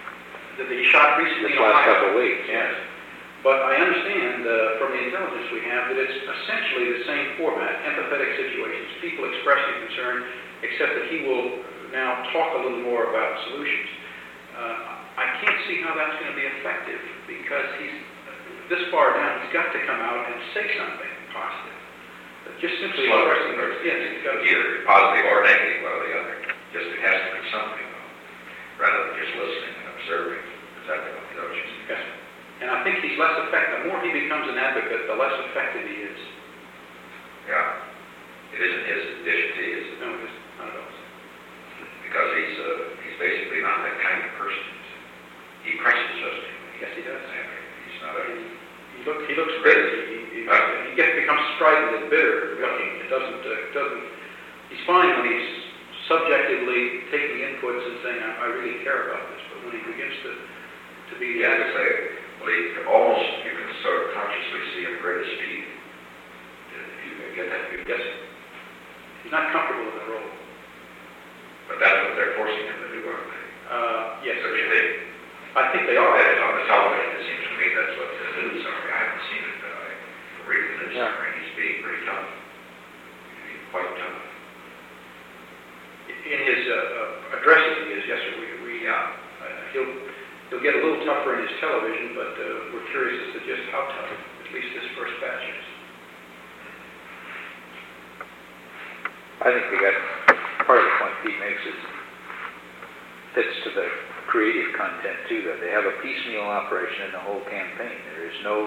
that he shot recently This in last Ohio. couple of weeks, Yes. But I understand uh, from the intelligence we have that it's essentially the same format, empathetic situations, people expressing concern, except that he will now talk a little more about solutions. Uh, I can't see how that's going to be effective because he's this far down. He's got to come out and say something positive. But just simply Slow. expressing, yes, he's got to. Either positive or negative, one or the other. Just it has to be something, though, rather than just listening and observing. Is that what you're saying? Yes. And I think he's less effective. The more he becomes an advocate, the less effective he is. Yeah. It isn't his initiative, is it? No, it isn't. Not at all. Because he's, uh, he's basically not that kind of person. He presses us to. Yes, he does. He's not a, He, he, look, he looks bitter. He, he, he gets becomes strident and bitter looking. It doesn't. Uh, doesn't. He's fine when he's subjectively taking inputs and saying, I, I really care about this. But when he begins to to be the yeah, to advocate, say, well, he almost, you can sort of consciously see him ready to speak. If you get that view. yes, he's not comfortable in the role. But that's what they're forcing him to do, aren't they? Uh, yes, Don't you think? I think they are. That is on the television, it seems to me that's what the news are. I haven't seen it, but I read the news Yeah. summary, he's being pretty tough. He's quite tough. In his uh, uh, addresses, he is. Yes, sir. We, we Yeah. uh, he'll he'll get a little tougher in his television, but uh, we're curious as to just how tough. At least this first batch is. I think they got, part of the point Pete makes is, fits to the creative content too, that they have a piecemeal operation in the whole campaign. There is no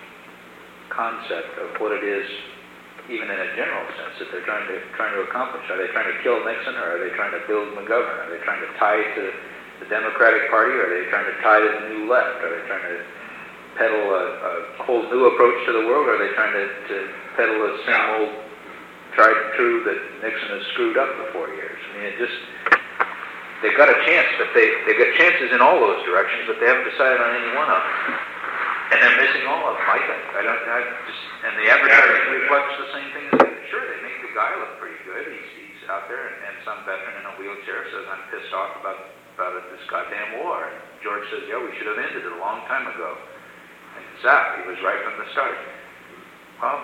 concept of what it is, even in a general sense, that they're trying to trying to accomplish. Are they trying to kill Nixon, or are they trying to build McGovern? Are they trying to tie to the Democratic Party, or are they trying to tie to the New Left? Are they trying to peddle a, a whole new approach to the world, or are they trying to, to peddle the same old tried and true that Nixon has screwed up for four years? I mean, it just, they've got a chance, but they, they've got chances in all those directions, but they haven't decided on any one of them. And they're missing all of them, I think. I don't, I just, and the advertising reflects the same thing as that. Sure, they make the guy look pretty good. He's, he's out there, and, and some veteran in a wheelchair says, I'm pissed off about, about this goddamn war. And George says, yeah, we should have ended it a long time ago. And zap, he was right from the start. Well,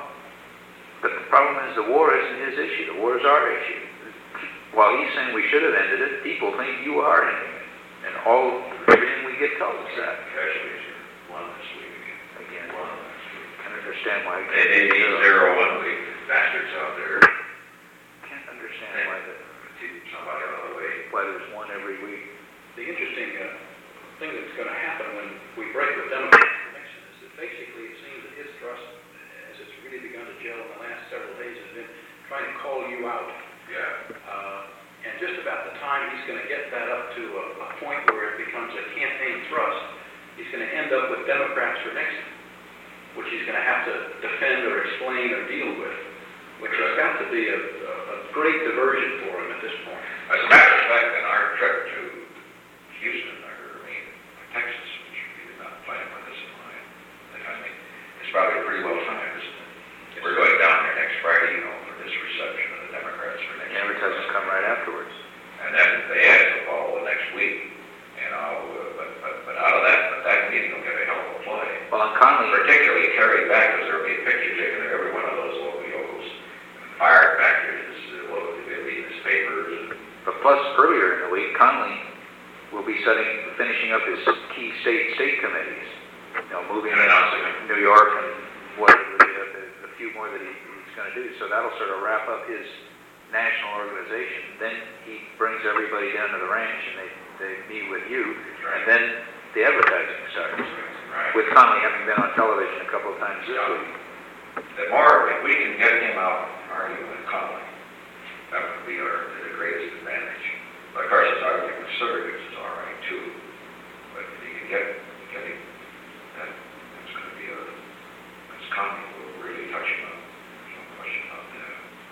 but the problem is the war isn't his issue. The war is our issue. While he's saying we should have ended it, people think you are ending it. And all, everything we get tells us that. Casualties are one this week again. Again, One last week. can't understand why. They may be zero one week, bastards out there. Can't understand why, the, Keep somebody out of the way. why there's one every week. The interesting uh, thing that's going to happen when we break with Democrats for Nixon is that basically it seems that his thrust, as it's really begun to gel in the last several days, has been trying to call you out. Yeah. Uh, and just about the time he's going to get that up to a, a point where it becomes a campaign thrust, he's going to end up with Democrats for Nixon, which he's going to have to defend or explain or deal with, which has got to be a, a, a great diversion for him at this point. As a matter of fact, in our trip to Houston, or I mean, Texas, which we did not plan with this in mind, I think it's probably pretty well timed, isn't it? We're going down there next Friday, you know, for this reception of the Democrats for next The advertisements come right afterwards. And then the ads will follow the next week, you know, uh, but, but, but out of that, but that meeting will get a hell of a play. Well, and Connolly, Particularly carried back, because there will be a picture taken of every one of those local yokels, fired back to his uh, local, his papers, and but plus earlier in the week, Connolly will be setting, finishing up his key state state committees. You know, moving And announcing them. New York and whatever, the, the few more that he, he's going to do. So that'll sort of wrap up his national organization. Then he brings everybody down to the ranch and they, they meet with you. And then the advertising starts. right. With Connolly having been on television a couple of times this Yeah. week. The more, if we can get him out arguing with Conley, that would be our, the greatest advantage. But of course, his argument with surrogates is all right too. But if you can get, get him, that, that's going to be a, because Conley will really touch him up. There's no question about that.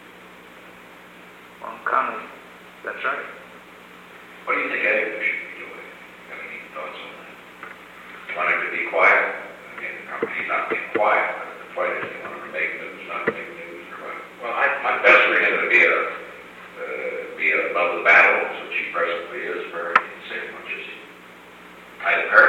Well, Connolly, that's right. What do you think Agnew should be doing? Have any thoughts on that? You want him to be quiet? I mean, he's not being quiet, but the point is, you want him to make news, not make news, or what? Well, I, I Best for him to be a, uh, be above the battle, which he presently is, where he can say much as he. I, apparently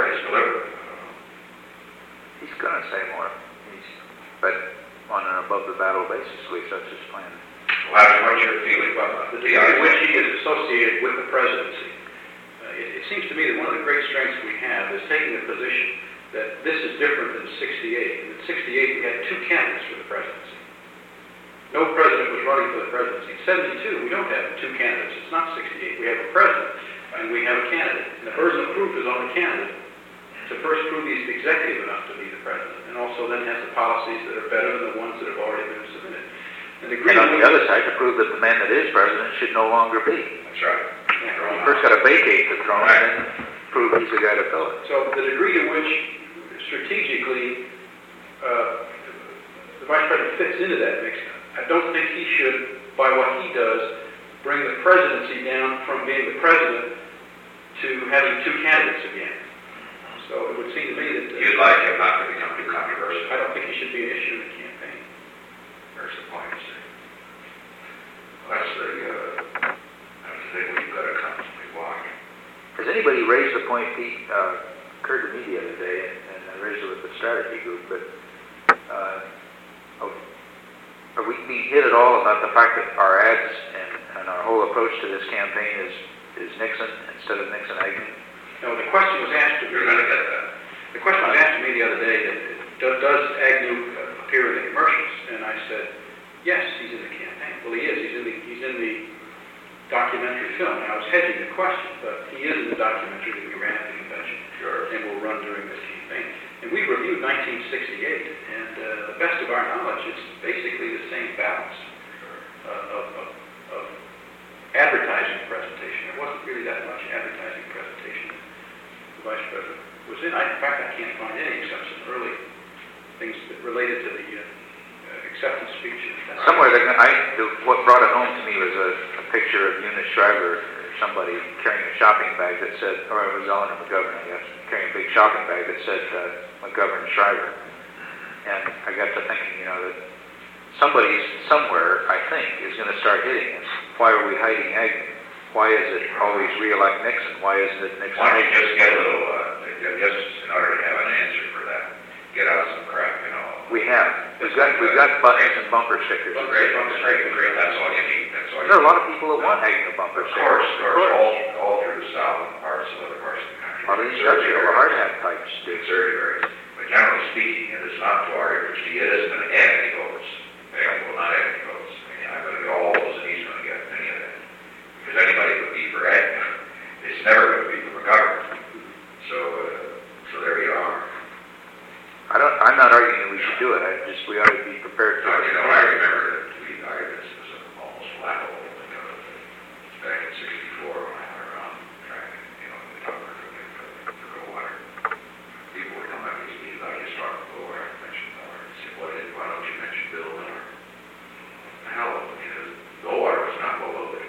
on an above-the-battle basis, at least that's his plan. Well, what's your feeling Well, about the the degree to which idea? he is associated with the presidency, uh, it, it seems to me that one of the great strengths we have is taking a position that this is different than sixty-eight. And in sixty-eight, we had two candidates for the presidency. No president was running for the presidency. In seventy-two, we don't have two candidates. It's not sixty-eight. We have a president, and we have a candidate. And the burden of proof is on the candidate to first prove he's executive enough to be the president, and also then has the policies that are better than the ones that have already been submitted. And the And on the other side, to prove that the man that is president should no longer be. That's right. You first got to vacate the throne and then prove he's the guy to fill it. So the degree to which strategically uh, the vice president fits into that mix, I don't think he should, by what he does, bring the presidency down from being the president to having two candidates again. So it would seem to me that... uh, You'd like him not to become too controversial. I don't think he should be an issue in the campaign. There's the point, you see. Well, that's the, uh, that's the thing we've got to constantly watch. Has anybody raised the point, Pete, uh, occurred to me the other day, and I raised it with the strategy group, but uh, oh, are we being hit at all about the fact that our ads and, and our whole approach to this campaign is, is Nixon instead of Nixon-Agnew? No, the question was asked to me... You're going to get that. The question was asked to me the other day, that do- does Agnew uh, appear in the commercials? And I said, yes, he's in the campaign. Well, he is. He's in the, he's in the documentary film. And I was hedging the question, but he is in the documentary that we ran at the convention Sure. and will run during this campaign. And we reviewed nineteen sixty-eight, and uh, the best of our knowledge, it's basically the same balance uh, of, of, of advertising presentation. There wasn't really that much advertising presentation the vice president was in. I, in fact, I can't find any except some early things that related to the uh, uh, acceptance speech. and that. Somewhere, that I, the, what brought it home to me was a, a picture of Eunice Shriver, or somebody carrying a shopping bag that said, or it was Eleanor McGovern, I guess, carrying a big shopping bag that said uh, McGovern Shriver. And I got to thinking, you know, that somebody somewhere, I think, is going to start hitting us. Why are we hiding Agnew? Why is it always re-elect Nixon? Why isn't it Nixon? Why don't you just get a little, uh, just in order to have an answer for that, get out some crap, you know. We have. We've got, we've got buttons and bumper stickers. Great, great, great, that's all you need, that's all you need. There are a lot of people that want Agnew bumper Of stickers. course, of course, all, all through the south and parts of other parts of the country. Or the industrial, the hard hat types do. It's very, very, but generally speaking, it is not to our interest. He isn't going to add any votes. They will not add any votes. I mean, I'm going to get all those and he's going to get any of that. Because anybody would be for Agnew. It's never going to be for McGovern. So, uh, so there you are. I don't, I'm not arguing that we should do it. I just, we ought to be prepared to. Uh, you know, I remember that we, I, this was almost laughable, you know, back in sixty-four when I went around trying, you know, the talk for, for the water. People would come up to me, I just talk about the water, I mentioned water, and say, what is, why don't you mention Bill Miller? The hell, you know, the water was not well loaded.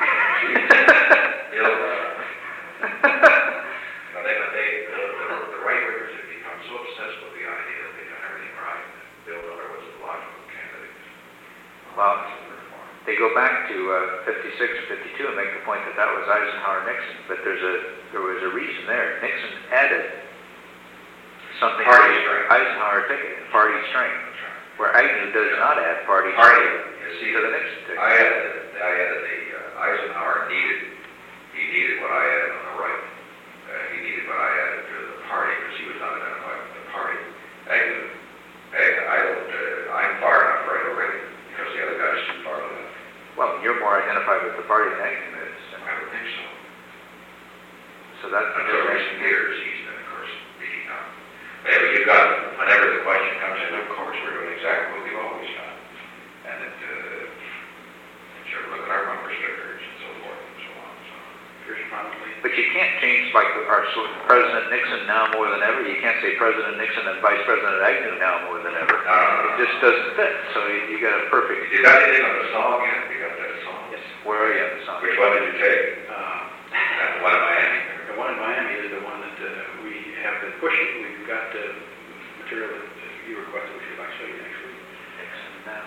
Bill Miller. You know, they, they, the, the, the right wingers had become so obsessed with the idea that they done everything right, that Bill Miller was the logical candidate. Well, they go back to uh, fifty-six and fifty-two and make the point that that was Eisenhower-Nixon, but there's a there was a reason there. Nixon added something Party to the strength. Eisenhower ticket, party strength, where Agnew does not add party Party, strength you see, to the Nixon ticket. I added, I added the, uh, Eisenhower needed, he needed what I added on the right. Uh, he needed what I added to the party, because he was not identified with the party. Agnew, Agnew, I don't, uh, I'm far enough right already, because the other guy's too far left. Well, you're more identified with the party than Agnew is. I would think so. So that's Until recent years, he's been, of course, beating up. Maybe you've got, whenever the question comes in, of course, we're doing exactly what we've always done. And that, uh, sure, look at our bumper stickers and so forth and so on, so. Here's probably... But you can't change like our so- President Nixon now more than ever. You can't say President Nixon and Vice President Agnew now more than ever. No, no, no. It just doesn't fit. So you, you got a perfect. You got anything on the song yet? You got that song? Yes. Where are you on the song? Which one did you take? Uh, That one in Miami? The one in Miami is the one that uh, we have been pushing. We've got uh, material that uh, you requested, which we'd like to show you next week. Nixon now.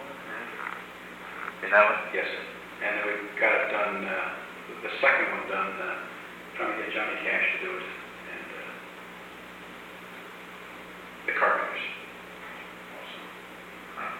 In that one? Yes. And then we've got it done, uh, the second one done, uh, trying to get Johnny Cash to do it, and uh, the Carpenters also. Huh.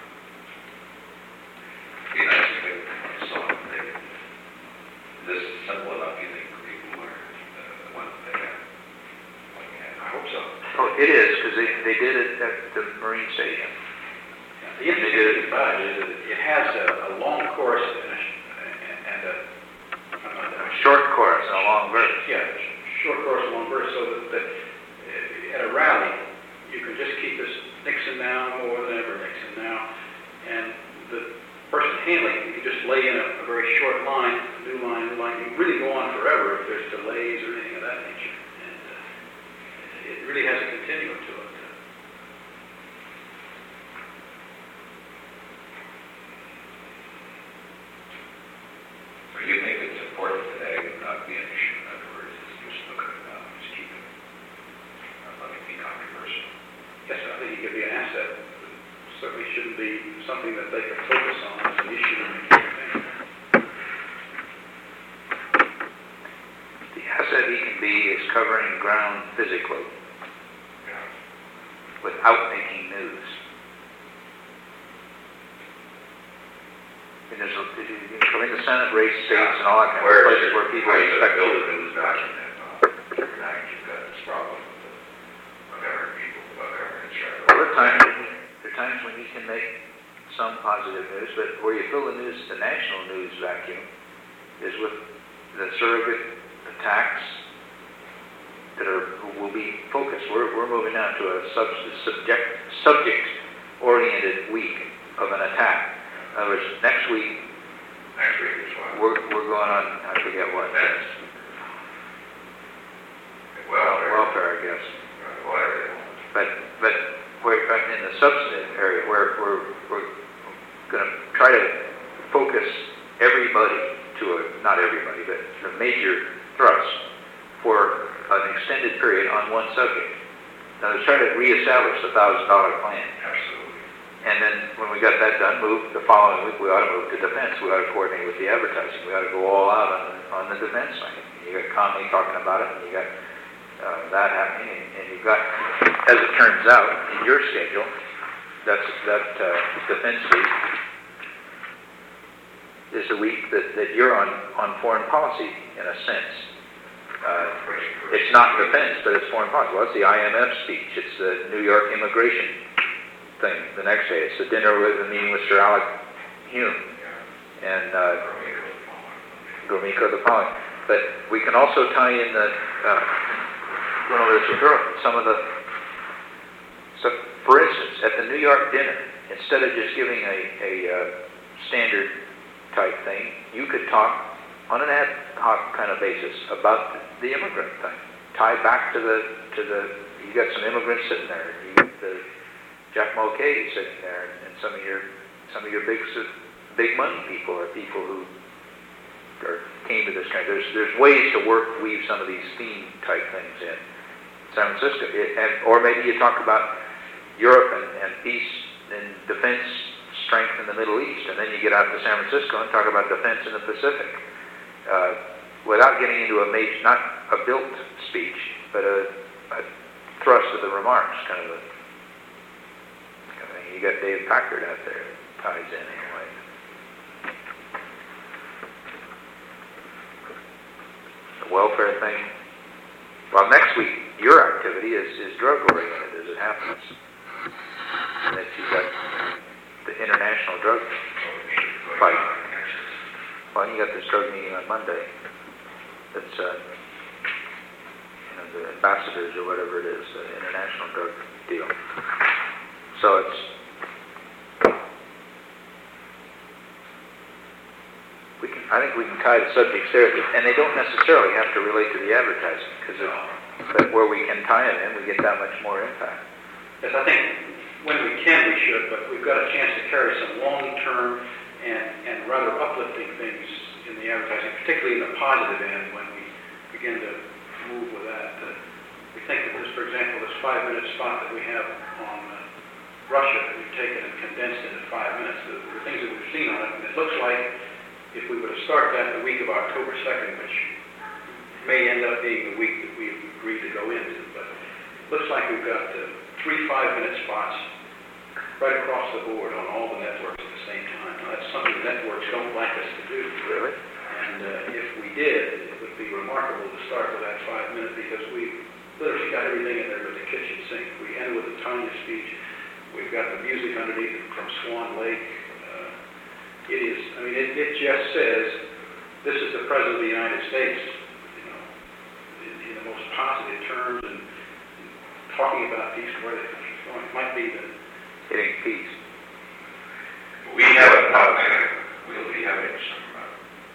The interesting thing about it is that it has a, a long chorus and a, sh- and a, I'm not, A short chorus and a long verse. yeah, sh- short chorus and long verse, so that, that uh, at a rally, you can just keep this Nixon now more than ever Nixon now, and the person handling it, you can just lay in a, a very short line, a new line, new line. You can really go on forever if there's delays or anything of that nature, and uh, it really has a continuum to it. So you think it's important that ag would not be an issue, in other words, it's just look at it now, just keep it, not let it be controversial. Yes, I think it could be an asset. Certainly shouldn't be something that they can focus on as an issue in the campaign. The asset he can be is covering ground physically Yeah. without making news. And there's a, I mean, the Senate race states and all that kind of Where- places where people where you expect build you. a news document, uh, tonight you've got this problem with government people, about government instruction. Well, there are times, there are times when you can make some positive news, but where you fill the news, the national news vacuum, is with the surrogate attacks that are, will be focused. We're, we're moving now to a sub, subject, subject-oriented week of an attack. In other words, next week, Next week is what? we're, we're going on, I forget what. That's, welfare, Welfare, I guess. uh, whatever they want. But, but we're in the substantive area where we're, we're going to try to focus everybody to a, not everybody, but the major thrust for an extended period on one subject. Now, let's try to reestablish the thousand dollar plan. Absolutely. And then when we got that done, move, the following week, we ought to move to defense. We ought to coordinate with the advertising. We ought to go all out on, on the defense side. You got Conley talking about it, and you got uh, that happening, and, and you've got, as it turns out, in your schedule, that's, that uh, defense week is the week that, that you're on, on foreign policy, in a sense. Uh, it's not defense, but it's foreign policy. Well, it's the I M F speech. It's the New York immigration thing the next day. It's the dinner with the meeting with Sir Alec Hume and uh, Gromyko the following. But we can also tie in the uh, going over this with Earl, some of the stuff. For instance, at the New York dinner, instead of just giving a, a uh, standard type thing, you could talk on an ad hoc kind of basis about the immigrant thing. Tie back to the to the you got some immigrants sitting there. You got the Jack Mulcahy sitting there, and some of your some of your big big money people are people who are, came to this country. There's there's ways to work weave some of these theme type things in San Francisco, it, and or maybe you talk about Europe and, and peace and defense strength in the Middle East, and then you get out to San Francisco and talk about defense in the Pacific, uh, without getting into a major, not a built speech, but a, a thrust of the remarks, kind of a. You got Dave Packard out there, ties in anyway. The welfare thing. Well, next week, your activity is, is drug oriented as it happens. And that you've got the international drug fight. Well, you got this drug meeting on Monday. That's, uh, you know, the ambassadors or whatever it is, the international drug deal. So it's, we can, I think we can tie the subjects there, and they don't necessarily have to relate to the advertising, because but where we can tie it in, we get that much more impact. Yes, I think when we can, we should, but we've got a chance to carry some long-term and, and rather uplifting things in the advertising, particularly in the positive end when we begin to move with that. Uh, we think that this, for example, this five-minute spot that we have on uh, Russia that we've taken and condensed into five minutes, the, the things that we've seen on it, and it looks like if we were to start that the week of October second, which may end up being the week that we've agreed to go into, but it looks like we've got uh, three five-minute spots right across the board on all the networks at the same time. Now, that's something the networks don't like us to do. Really? And uh, if we did, it would be remarkable to start with that five minutes because we literally got everything in there but the kitchen sink. We ended with a Tanya speech. We've got the music underneath it from Swan Lake. Uh, It is, I mean, it, it just says, this is the President of the United States, you know, in, in the most positive terms, and talking about peace and where the country's going. It might be that Hitting peace. We have, uh, we'll be having some, uh,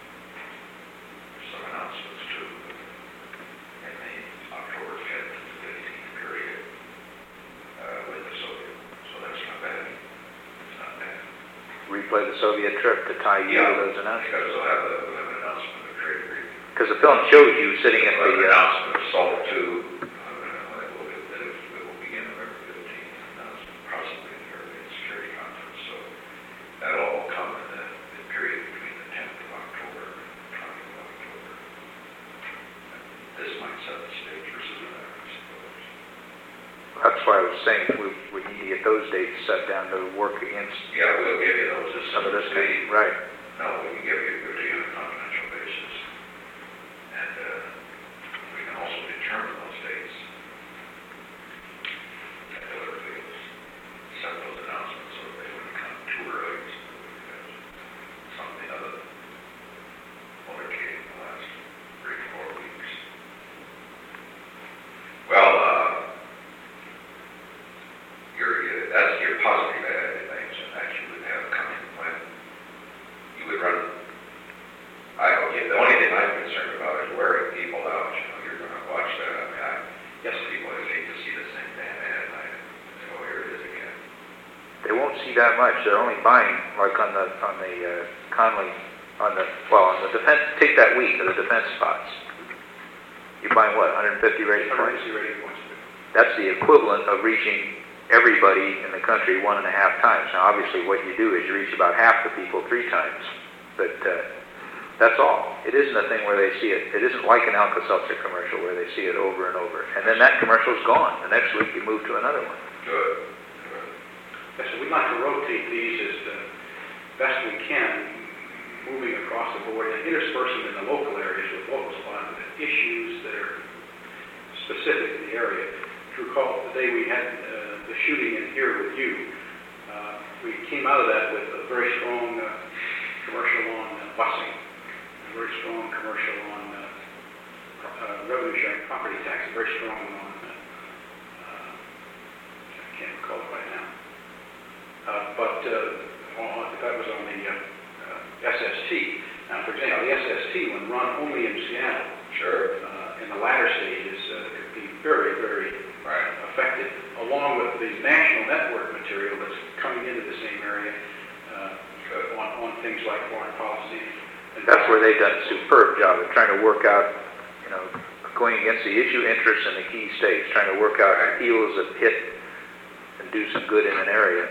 some announcements too, in the October tenth to fifteenth period, uh, with the Soviet, so that's not bad. It's not bad. Replay the Soviet trip to tie you to those announcements. Because we'll have, a, we'll have an announcement of trade agreement. Because the film shows you sitting at We'll have the, an uh, announcement of SALT two, uh, when it will, be- that it it will begin November fifteenth, announcement possibly in the European Security Conference, so that'll all come in the, the period between the tenth of October and the twentieth of October. This might set the stage for some of that, I suppose. that's why I was saying, we, we need to get those dates set down to work against Yeah, we'll give you those as some of soon this as kind we, of, right. no, we can give you, give to you on a confidential basis. And, uh, we can also determine those dates. And deliberately set those announcements so that they wouldn't come too early. Because something other than motorcade in the last three, four weeks. Well, uh, your, that's your positive added things that you would have coming when you would run. I, yeah, the only thing I'm concerned about is wearing people out, you know, you're gonna watch that, I mean, I, yes, people always hate to see the same damn ad, and I, oh, here it is again. They won't see that much, they're only buying, like on the, on the, uh, Conley, on the, well, on the defense, take that week of the defense spots. You're buying what, one hundred fifty rating points? emergency rating points. That's the equivalent of reaching everybody in the country one and a half times. Now, obviously, what you do is you reach about half the people three times, but uh, that's all. It isn't a thing where they see it. It isn't like an Alka-Seltzer commercial where they see it over and over. And then that commercial's gone. The next week, you move to another one. Good, good. Yes, so we'd like to rotate these as uh, best we can, moving across the board and intersperse them in the local areas with local spots, issues that are specific to the area. If you recall, the day we had uh, the shooting in here with you, uh, we came out of that with a very strong uh, commercial on uh, busing, a very strong commercial on uh, uh, revenue sharing property tax, a very strong one on, uh, uh, I can't recall it right now. Uh, but uh, on, that was on the uh, uh, S S T. Now, for example, the S S T, when run only in Seattle, Sure. uh, in the latter stages, uh, could be very, very Right. affected, along with the national network material that's coming into the same area uh, Good. on, on things like foreign policy. And That's where they've done a superb job of trying to work out, you know, going against the issue interests in the key states, trying to work out appeals that hit and do some good in an area.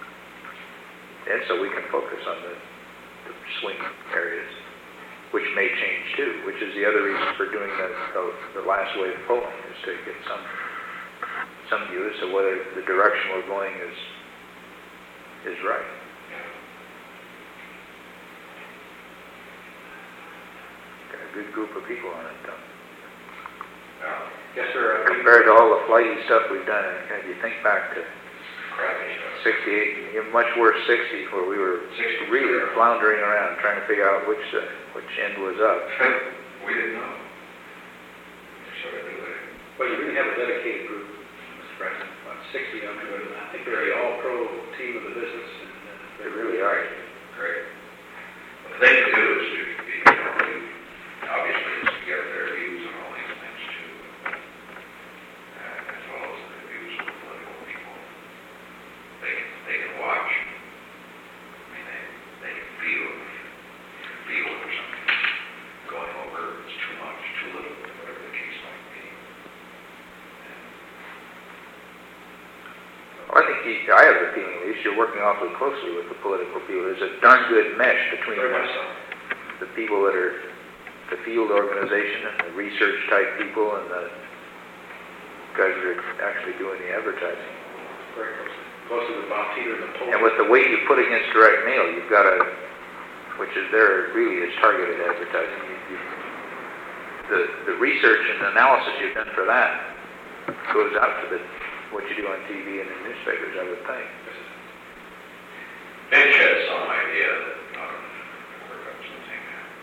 And so we can focus on the, the swing areas, which may change too, which is the other reason for doing the, the, the last wave polling, is to get some, some view as to whether the direction we're going is, is right. Got a good group of people on it, though. Yeah. Yes, sir. uh, we- Compared to all the flighty stuff we've done, and if you think back to Crappy stuff. sixty-eight, even much worse sixty, where we were sixty, really sure. floundering around, trying to figure out which, uh, which end was up. We didn't know. So I knew that. Well, you really have a dedicated group, Mister President, about sixty of them, and I think they're the all-pro team of the business. And, uh, They really are. Great. Well, the thing to do is to be, you know, to- obviously, is to get their views on all these things too. Uh, as well as the views of the political people. They can, they can watch. I mean, they, they can feel, feel if something going over, it's too much, too little, whatever the case might be. Well, I think you, I have the feeling, at least, you're working awfully closely with the political people. There's a darn good mesh between Very the, much so. the people that are the field organization and the research type people and the guys that are actually doing the advertising. Very close. Closer to Bob Teeter and the poll. And with the weight you put against direct mail, you've got a, which is there really is targeted advertising. You, you, the the research and analysis you've done for that goes out to the what you do on T V and in newspapers, I would think. Mitch had some idea that, um, work on something.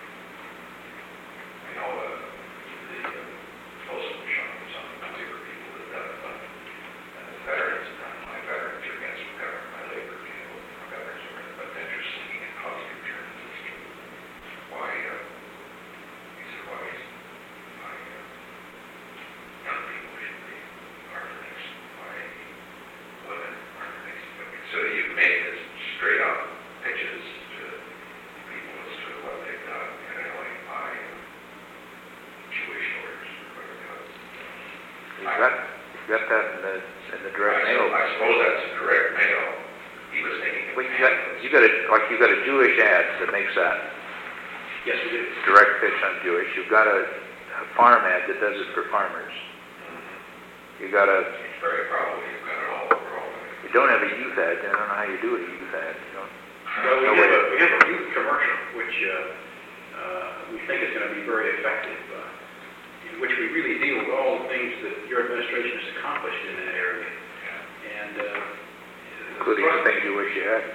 You know, uh, the, uh, postal shop was on the labor people that done it, but, and the veterans, my veterans are against government, my labor people, my veterans are, but interesting in positive terms as to why, uh, he said, why, why, uh, young people should be our next, why women are the next, so you make this straight up pitches to people as to what they've done in Illinois by Jewish orders or whatever it was. You've got, you've got that in the, in the direct I mail. I suppose that's direct mail. He was thinking of Well, you got, pamphlets. you got a, like you got a Jewish ad that makes that Yes, we do. direct pitch on Jewish. You've got a, a farm ad that does it for farmers. You got a, It's very probably you've got it all over all of it. you don't have a youth ad. I don't know how you do a youth ad. You don't. Well, we No have way. a, we have a youth commercial, which, uh, uh, we think is gonna be very effective, uh, in which we really deal with all the things that your administration has accomplished in that area. And, uh. Including the thrust- things you wish you had.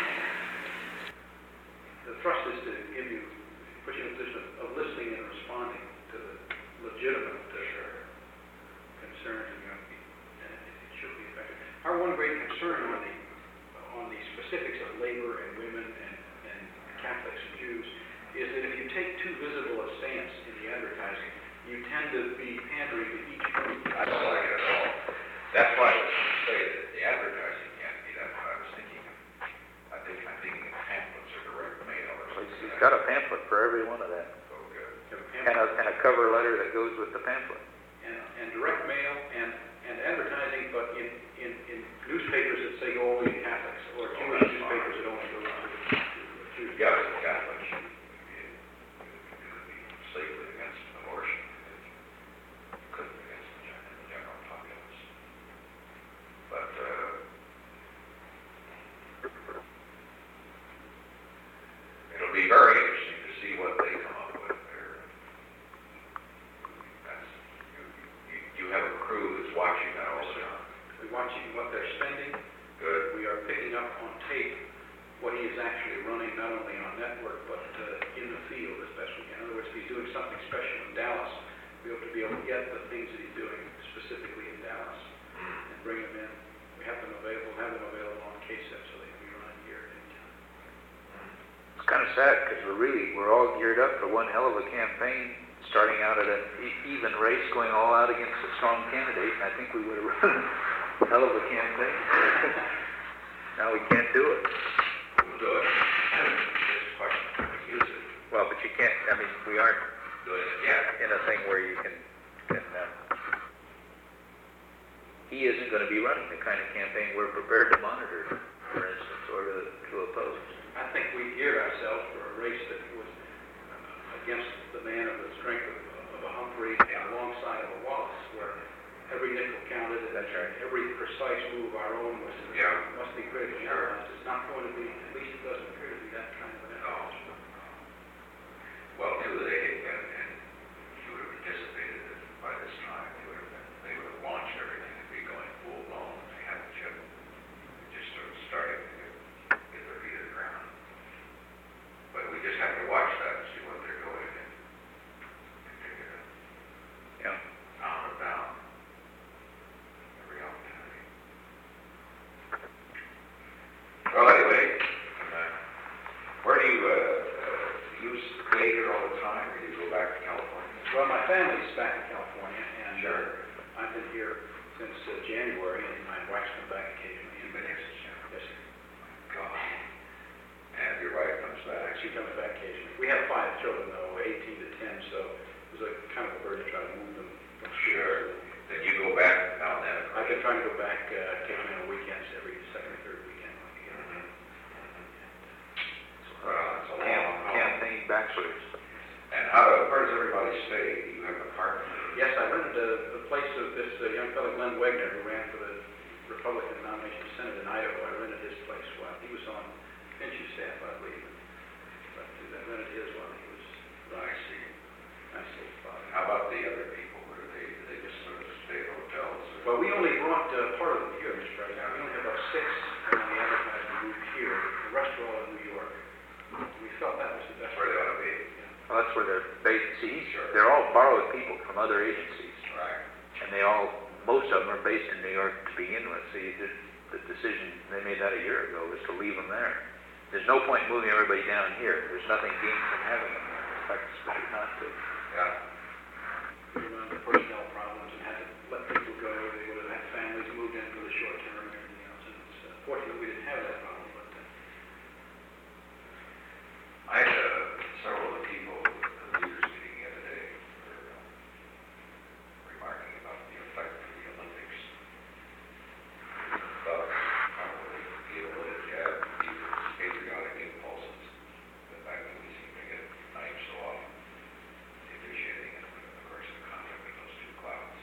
The thrust is to give you, put you in a position of, of listening and responding to the legitimate, uh, concerns of young people, and it, it should be effective. Our one great concern on the, on the specifics of labor and women and, and Catholics and Jews is that if you take too visible a stance in the advertising, you tend to be pandering to each group. I don't like it at all. That's why I was going to say that the advertising can't be that, what I was thinking of. I think, I'm thinking of pamphlets or direct mail or He's something. he's got a pamphlet for every one of them. Oh, good. You have a And a, and a cover letter that goes with the pamphlet. and, and direct mail and, and advertising, but in, in, in newspapers that say go only to Catholics, or Jewish newspapers that only go to to Jews. Yeah, as a Catholic, you could be safely against abortion. You couldn't against the gen- the general populace. But, uh, it'll be very interesting to see what they come up with there. That's, you, you, you have a crew that's watching that all the time. We're watching what they're spending. Good. We are picking up on tape what he is actually running, not only on network, but uh, in the field as best we can. In other words, if he's doing something special in Dallas, we hope to be able to get the things that he's doing specifically in Dallas and bring them in. We have them available, have them available on K S E P so they can be running here at any time. It's kind of sad because we're really, we're all geared up for one hell of a campaign, starting out at an e- even race, going all out against a strong candidate, and I think we would have run a hell of a campaign. Now we can't do it. We'll do it. Just a question, how to use it. Well, but you can't, I mean, we aren't Doing it yet. in a thing where you can, can, uh, he isn't going to be running the kind of campaign we're prepared to monitor, for instance, or to, to oppose. I think we geared ourselves for a race that was uh, against the man of the strength of, of a Humphrey and alongside of a Wallace, where every nickel counted and That's right. every precise move of our own was, Yeah. must be critically Sure. analyzed. It's not going to be, at least it doesn't appear to be that kind of an effort. No. Well, too, they, and, and you would have anticipated that by this time, they would have been, they would have launched everything and be going full blown. They haven't yet, they just sort of started to get, get their feet to the ground. But we just have to watch that and see what they're doing and continue to Yeah. pound it down every opportunity. Well, anyway, and, uh, where do you, uh, uh, use stay here all the time, or do you go back to California? Well, my family's back in California, and uh, Sure. I've been here since uh, January, and my wife's come back occasionally. You've been here since January. Yes, sir. God. And your wife comes back. She comes back occasionally. We have five children, though, eighteen to ten, so it was a kind of a burden to try to move them from school. Sure. Then you go back now and then. of I've been course. trying to go back uh, occasionally on weekends, every second or third weekend. when we get Mhm. them. Well, it's a long Camp, haul. campaign backwards. And how, do- where does everybody stay? Do you have an apartment? Yes, I rented a, a place of this uh, young fellow, Glenn Wegner, who ran for the Republican nomination for Senate in Idaho. I rented his place while he was on Finch's staff, I believe. But I rented his while he was I see. nice little spot. How about the other people? Where do they, do they just sort of stay at hotels? Or Well, we only brought uh, part of them here, Mister President. We only have about six on the advertising group here. The rest are all in New York. We felt that was the best. That's where they ought to be. Well, that's where they're based. See, Sure. they're all borrowed people from other agencies. Right. And they all, most of them are based in New York to begin with. So you did, the decision, they made that a year ago, was to leave them there. There's no point moving everybody down here. There's nothing gained from having them there. In fact, it's better not to. Yeah. We run into personnel problems and had to let people go. They would have had families moved in for the short term and everything else. And it's, uh, fortunately, we didn't have that problem, but uh, I had uh, several of the people, the leaders meeting the other day, were uh, remarking about the effect of the Olympics. Thought probably people that have these patriotic impulses, the fact that we seem to get knives so often, the officiating, and of course the conflict of those two clouds,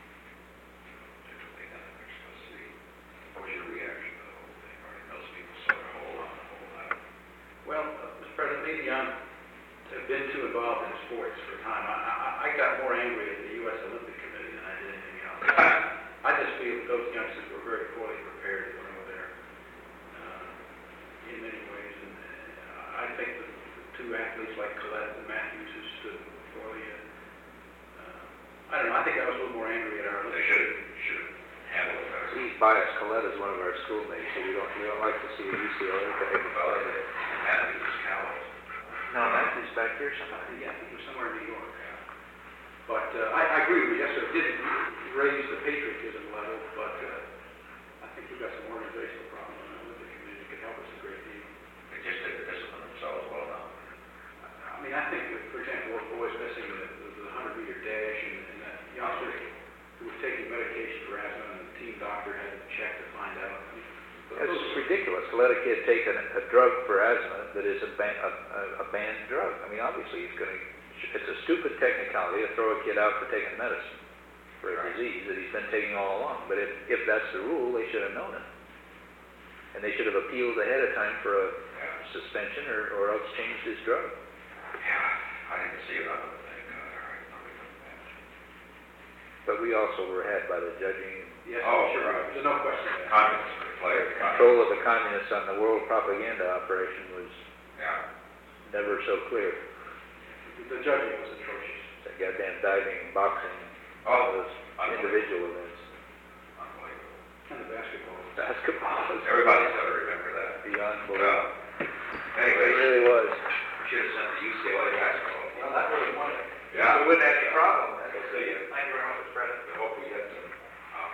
differently than they're supposed to be. What was your reaction to the whole thing? Or did those people sort of hold on the whole time? well, uh, Mister President, maybe I'm have been too involved in sports for a time. I, I, I got more angry at the U S Olympic Committee than I did anything else. I just feel that those youngsters were very poorly prepared to run over there uh, in many ways. And uh, I think that the two athletes like Collette and Matthews who stood poorly. Uh, I don't know. I think I was a little more angry at our They Olympic. should have, should have handled it better. He's biased. Colette is one of our schoolmates, so we don't, we don't like to see a U C L A behavior. Well, they had to be callous. No, Matthew's back here somewhere. Yeah, I think it was somewhere in New York. But uh, I, I agree with you. Yes, sir. It did raise the patriotism level, but uh, I think we've got some organizational problems in the Olympic Committee that could help us a great deal. They just didn't discipline themselves well enough. I mean, I think, that, for example, those boys missing the, the, the hundred meter dash and, and that youngster who was taking medication for asthma and the team doctor had to check to find out. I mean, It's those- ridiculous to let a kid take a, a drug for asthma that is a, ban, a, a- a banned drug. I mean, obviously he's going to, it's a stupid technicality to throw a kid out for taking medicine for a Right. disease that he's been taking all along. But if, if that's the rule, they should have known it. And they should have appealed ahead of time for a Yeah. suspension or, or else changed his drug. Yeah, I didn't see it on the thing. Uh, all right, I'll be from that. But we also were had by the judging. Yes, Oh, sure. right. There's no question of that. Communists, the play of the Control communists. of the communists on the world propaganda operation was Yeah. never so clear. The judging was atrocious. That goddamn diving, boxing, Oh, all those unbelievable. individual events. Unbelievable. And the basketball. Basketball was Everybody's got to remember that. beyond belief. Well, It anyway, really was. we should have sent the U C L A basketball. team. Well, that would have won it. Yeah. We wouldn't have any problem. We'll see you. Thank you very much, Mister President. I hope we get some, um,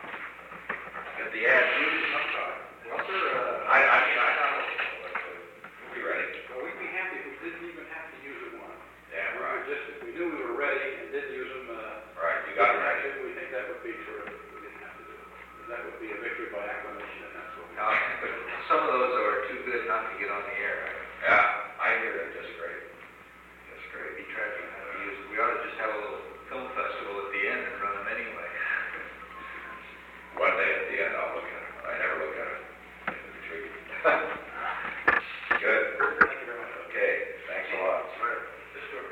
get the ad used sometime. Well, sir, uh, I, I mean, I don't know, but uh, we'll be ready. well, we'd be happy if we didn't even have to use the one. Yeah, We right. were just, if we knew we were ready and didn't use them, uh, Right, you got it right. actually, we think that would be terrific. We didn't have to do it. That would be a victory by acclamation, and that's what we. Now, some of those are too good not to get on the air. Yeah, I hear it, just great. Just It'd great. be tragic not to use it. We ought to just have a little film festival at the end and run them anyway. One day at the end, I'll look at it. I never look at it. It's intriguing. Good. Thank you very much. Okay, thanks a lot. Just a-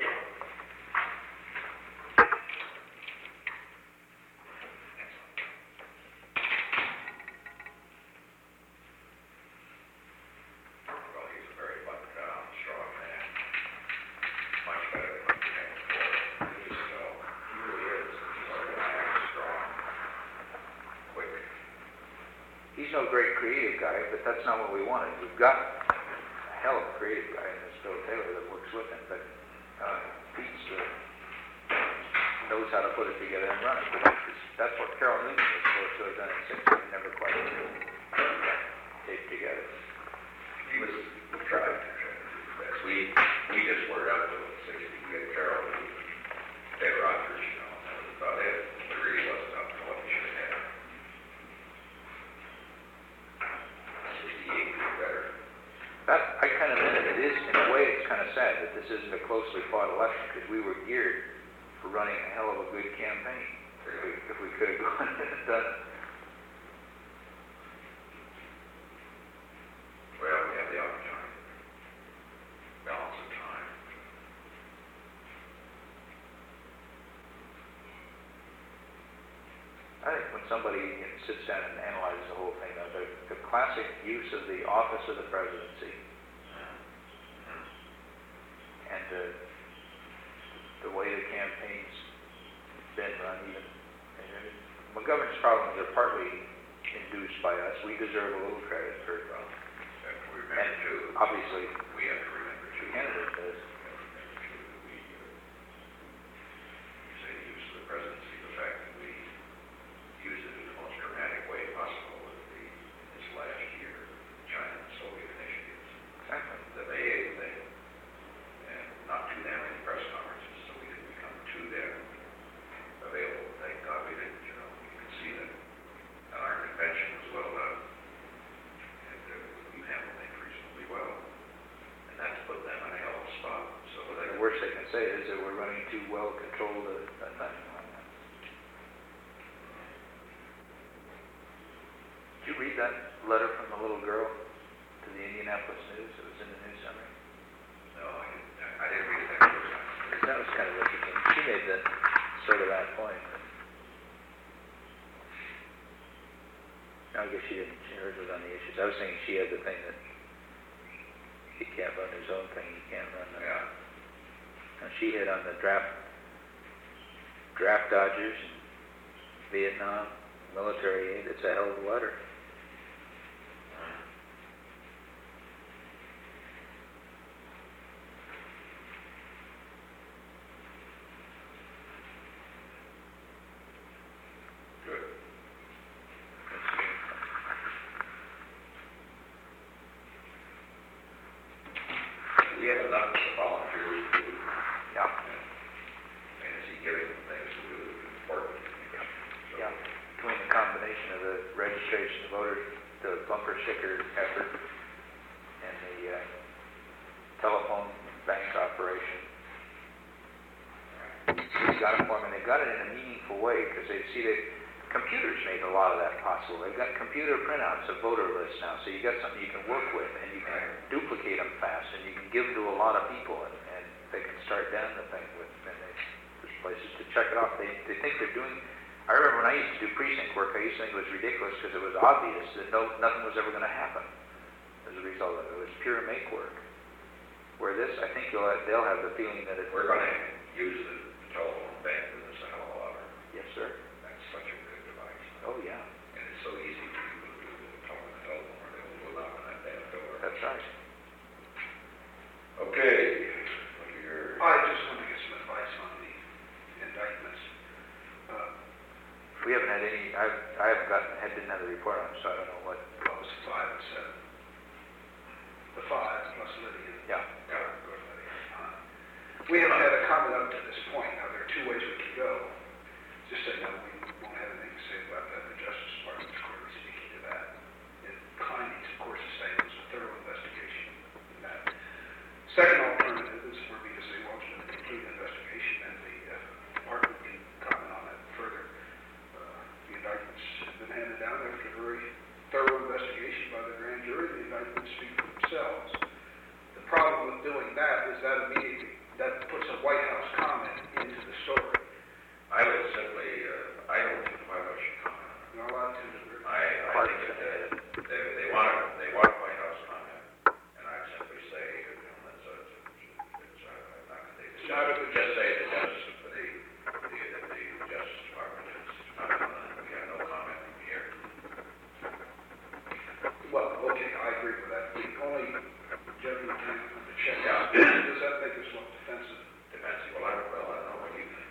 Well, he's a very buttoned down, strong man. Much better than what he had before. Years ago. He really is. He's organized, strong, quick. He's no great creative guy, but that's not what we wanted. We've got a hell of a creative guy in this Bill Taylor that works with him, but uh, Pete's uh, knows how to put it together and run it. But that's, that's what Carol Newman was supposed to have done in sixty, he never quite put that tape together. He was, we tried to try to do the best. We, we just worked out to sixty, we had Carol, Ted Rogers, you know, that was about it. It really wasn't up to what we should have had. Sixty-eight was better. That, I kind of meant it. It is, in a way, it's kind of sad that this isn't a closely fought election because we were geared for running a hell of a good campaign if we, if we could have gone and done it. Well, we had the opportunity. Balance of time. I think when somebody sits down and analyzes the whole thing, though, the, the classic use of the office of the presidency and the, the way the campaign's been run, even, and McGovern's problems are partly induced by us. We deserve a little credit for, Well, we have to and remember too, obviously, we have to remember the too. candidate does. We, uh, say the use of the presidency, the fact that we used it in the most dramatic way possible with the, this last year, China and Soviet initiatives. Exactly. The May eighth thing, and not too damn many press conferences, so we didn't become too damn available. Thank God we didn't, you know, you can see that uh, our convention was well done, and uh, we handled things reasonably well, and that's put them in a hell of a spot, so they The worst they can say is that we're running too well controlled a, a thing. Did you read that letter from the little girl to the Indianapolis News? It was in the news summary. No, I didn't, I didn't read it that first time. That was kind of interesting. She made the sort of that point. I guess she didn't. She hers was on the issues. I was thinking she had the thing that he can't run his own thing. He can't run the. Yeah. And she hit on the draft, draft dodgers, Vietnam, military aid. It's a hell of a letter. Good. We have enough volunteers to do, Yeah. and is he giving them things to do important? So, Yeah. Between the combination of the registration of voters, the bumper sticker effort, and the uh, telephone bank operation, they got it for them, and they got it in a meaningful way, because they see that computers made a lot of that possible. They've got computer printouts of voter lists now, so you got something you can work with, and you can duplicate them fast, and you can give them to a lot of people, and, and they can start down the thing with, and they, there's places to check it off. They, they think they're doing, I remember when I used to do precinct work, I used to think it was ridiculous because it was obvious that no, nothing was ever going to happen as a result of it. It was pure make work. Where this, I think you'll, they'll have the feeling that it's... We're gonna use the telephone bank business a hell of a lot. Yes, sir. That's such a good device. Oh, yeah. And it's so easy for people to do the talk on the telephone, or they will go knock on that damn door. That's right. Okay, look at your, I just want to get some advice on the indictments. Uh, We haven't had any, I, I haven't gotten, I didn't have the report on it, so I don't know what... What was it, five and seven? The five plus Lydia. Yeah. Yeah, go with Lydia. Uh, We haven't had a comment up to this point. Now, there are two ways we could go. Just say, no, we won't have anything to say about that. The Justice Department is clearly speaking to that. And findings, of course, is saying it was a thorough investigation in that. Second alternative is for me to say, well, it's been a complete investigation, and the uh, department can comment on that further. Uh, The indictments have been handed down after a very thorough investigation by the grand jury. The indictments speak for themselves. The problem with doing that is that immediately, that puts a White House comment into the story. I would simply, uh, I don't think the White House should comment on it. You're not allowed to. I, I think that, uh, they, they want, a- they want a White House comment, and I'd simply say, you know, that's a, it's, uh, I'm not gonna take this. It's not a- Just say the Justice, the, the, the the Justice Department is, not, we have no comment from here. Well, okay, I agree with that. The only judgment can to check Yeah. out, does that make us look defensive? Depends, well, I don't, well, I don't know what you think.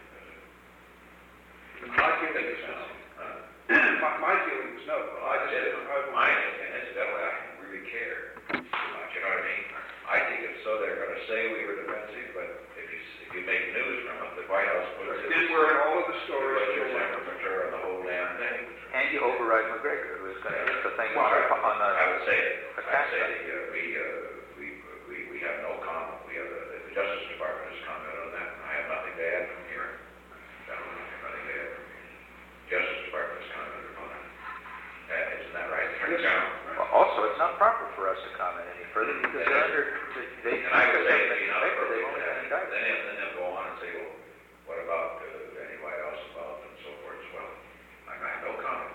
My feeling is no. Uh, My, my feeling is no. Well, I I just, did, I, mine, and incidentally, I don't really care too much, you know what I mean? I think if so, they're gonna say we were defensive, but if you, if you make news from it, the White House puts it. Did we're in all of the It stories. was your temperature and the whole damn thing. And you override McGregor, who was going to hit the thing Well, on the... on the- I would say, the I'd say, tax uh, we, uh, we, we, we have no comment, we have, uh, the Justice Department has commented on that, and I have nothing to add from here. Gentlemen, I have nothing to add from here. Justice Department has commented upon it. Uh, isn't that right, Attorney General? Well, also, it's not proper for us to comment any further because they're under... They, And I would say, you know, they then, won't have indicted. then they'll go on and say, well, what about uh, any White House involved and so forth as well? I have no comment.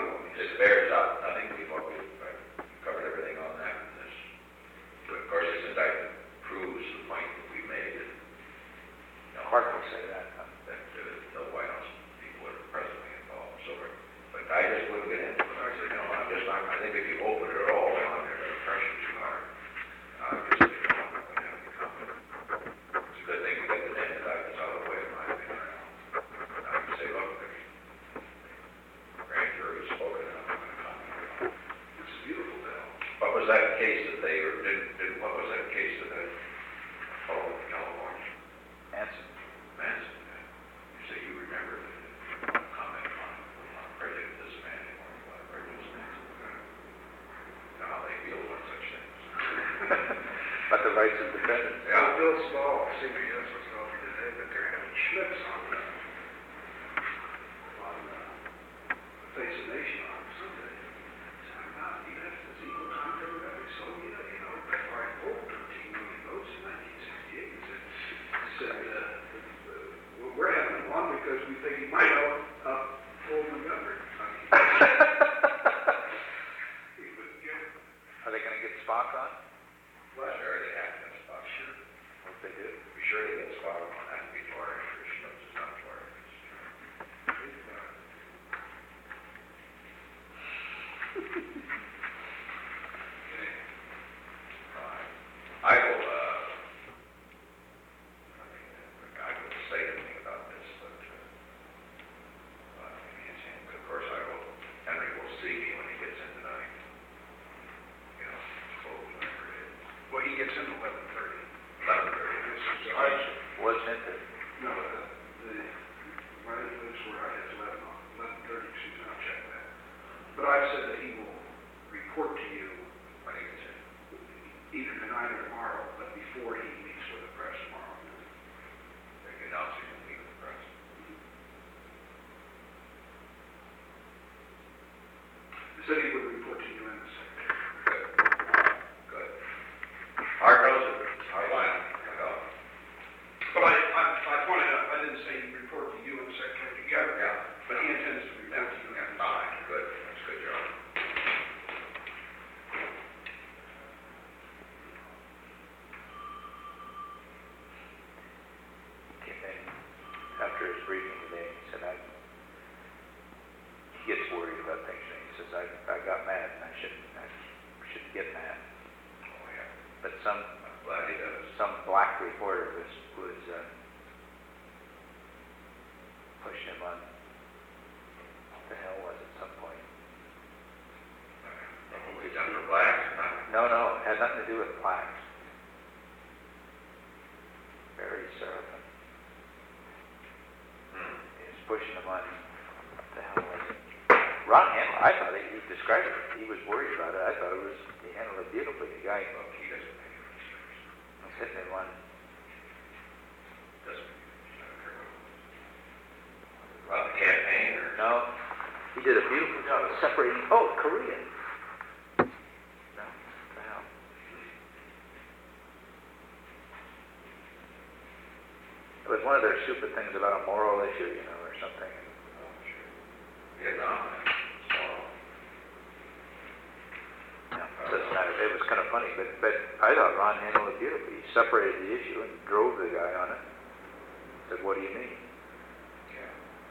one. It bears out, I think we've, we've covered everything on that. And this, but of course, this indictment proves the point that we made that, you know, Hard to say that, huh? that uh, the White House people are presently involved. So, we're- but I just wouldn't get into it. I said, you know, I'm just not, I think if you open it all, I'm under the pressure too hard. I just think it's not going to have to come. It's a good thing to get the damn indictments out of the way, in my opinion. I can say, look, the grand jury has spoken, and I'm not going to comment. It's a beautiful bill. What was that case that they, or did, did, what was that case that they, oh, in California? Answer. Manson, you say you remember that you want to comment on, on prejudice this man anymore, you want to prejudice Manson. You know how they feel about such things. But the rights of defendants. Yeah. Bill Small, C B S was talking today, but they're having schlips on the, on the Face of Nation on Sunday. So I'm not, you have to see what time everybody, so, you know, you know, that's why I polled thirteen million votes in nineteen sixty-eight, and said, said, uh, uh, we're having one because we think he might have, uh, pulled Montgomery. I mean, he would get, Are they going to get Spock on? Well, sure, they have to get spot. Sure. Hope they do. Be sure they get spot on that before I finish, knows it's not for it. he's, uh, Right. I will, uh, I mean, I will say anything about this, but, uh, uh, it's, of course, I will, Henry will see me when he gets in tonight. You know, close whatever it is. well, he gets in eleven thirty. Eleven thirty. Was hinted. No, uh, the, right, that's where I had eleven on, eleven thirty, excuse me, I'll check that. But I've said that he will report to you When he gets in. either tonight or tomorrow, but before he meets with the press tomorrow. They can announce him and meet with the press. He said he would report to you in the secretary. Good. Good. Art knows it. How do I, I go. But I, I, I pointed out, I didn't say he'd report to you and the secretary together, Yeah. but he intends to report to you. Yeah, fine, good, that's a good job. Came in after his briefing today. He said, I, he gets worried about things. And he says, I, I got mad and I shouldn't, I shouldn't get mad. Oh, yeah, But some, I'm glad he does. some black reporter was, was, uh, pushing him on, what the hell was it, some point. And he He's just- done for blacks, not, No, no, it had nothing to do with blacks. Barry Seraphin. hmm. He was pushing him on, what the hell was it? Ron Handler, I thought he, he described it, he was worried about it, I thought it was, he handled it beautifully, the guy, Look, he doesn't pay for his service. was hitting him on, Doesn't, he's not a criminal. Run the campaign or? no, he did a beautiful job of separating, oh, Korean. No, what the hell? It was one of their stupid things about a moral issue, you know, or something. Oh, sure. Vietnam, small. Yeah, doesn't matter. It was kind of funny, but, but I thought Ron handled it beautifully. He separated the issue and drove the guy on it. Said, what do you mean? Yeah.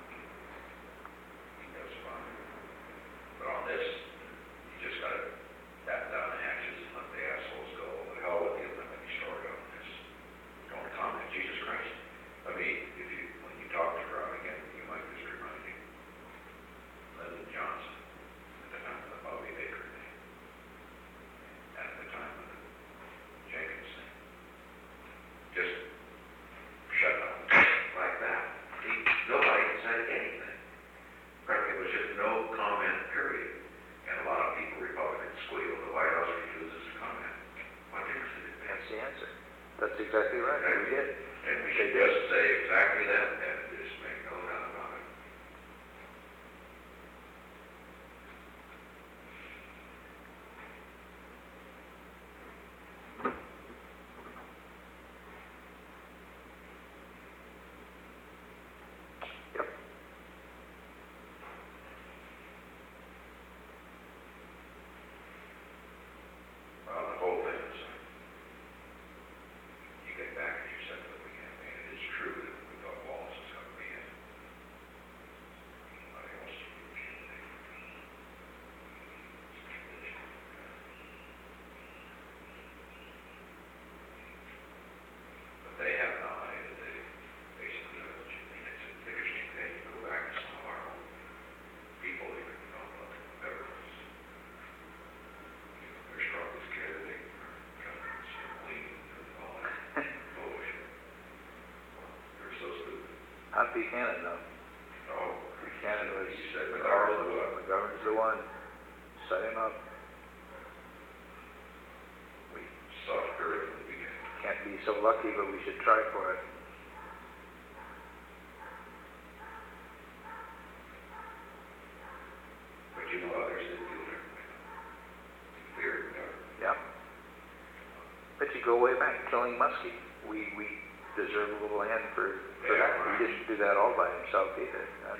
He does fine. But on this, you just gotta batten down the hatches and let the assholes go. The hell with you, let me story on this. Don't comment, Jesus Christ. I mean, if you, when you talk to Ron again, you might just remind him. Lyndon Johnson, at the time of the Bobby Baker thing. And at the time of the Jenkins thing. Just shut up like that. He, nobody said anything. There was just no comment, period. And a lot of people, Republicans, squeal, the White House refuses to comment. What difference did it make? That's the answer. That's exactly right. We did. And we should just say exactly that, and just make no doubt about it. Yep. Buchanan, though. Oh, Buchanan was, he said Carl, McGovern's the one. McGovern's the one, set him up. We Soft earth from the beginning. can't be so lucky, but we should try for it. But you know others that do it. Weird, McGovern. Yeah. But you go way back, killing Muskie. We, we deserve a little hand for, for Yeah, that. right. He didn't do that all by himself either. Uh,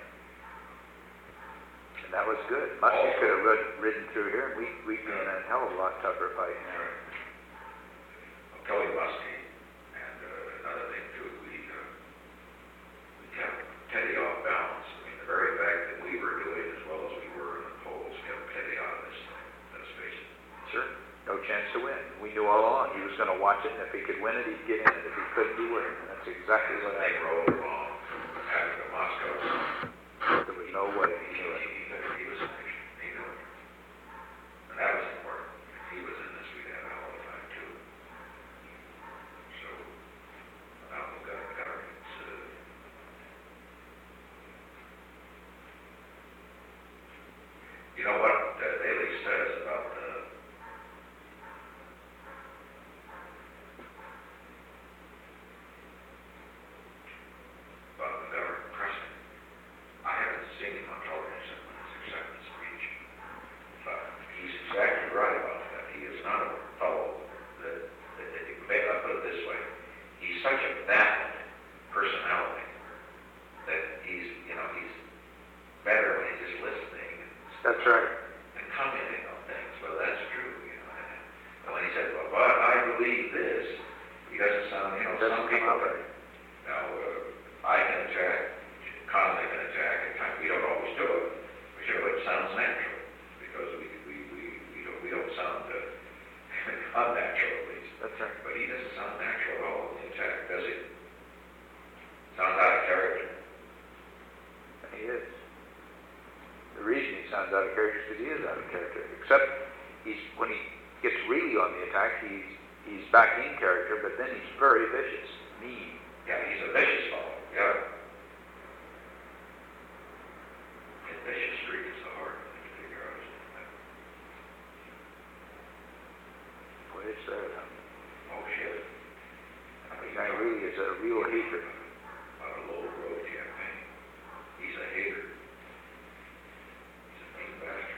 And that was good. Muskie Also- could have rid- ridden through here, and we, we'd be in a hell of a lot tougher fight now. Kelly Muskie, and uh, another thing too, we, uh, we kept Teddy off balance. I mean, the very fact that we were doing as well as we were in the polls kept Teddy out of this thing, let's face it. Sure. No chance to win. We knew all along he was going to watch it, and if he could win it, he'd get in it. If he couldn't, he wouldn't. And that's exactly what They happened. rolled along from having to Moscow. There was no way He he knew knew it. it, he knew he was in it, he knew it. And that was important. If he was in this, we'd have a hell of a time too. So, now we've got the government's, uh, you know what uh, Daley says about the, about the government pressing. I haven't seen him on television in his acceptance speech, but he's exactly right about that. He is not a fellow that, that, that you may I put it this way, he's such a vapid personality that he's, you know, he's better when he's just listening and That's right. and commenting on things. Well, that's true, you know. And, and when he said, well, but I believe this, he doesn't sound, you know, Doesn't some come people, out right. now, uh, I can attack, Conley can attack, at times, we don't always do it, but you know, it sounds natural, because we, we, we, we don't, we don't sound, uh, unnatural at least. That's right. But he doesn't sound natural at all in the attack, does he? Sounds out of character. And he is. The reason he sounds out of character is because he is out of character. Except he's when he gets really on the attack, he's he's back in character, but then he's very vicious, mean. Yeah, he's a vicious fellow, yeah. His vicious streak is the hard thing to figure out, isn't it? Boy, it's there. Huh? Oh, shit. I The mean, guy really is a real hater. On a low road campaign. He's a hater. He's a mean bastard.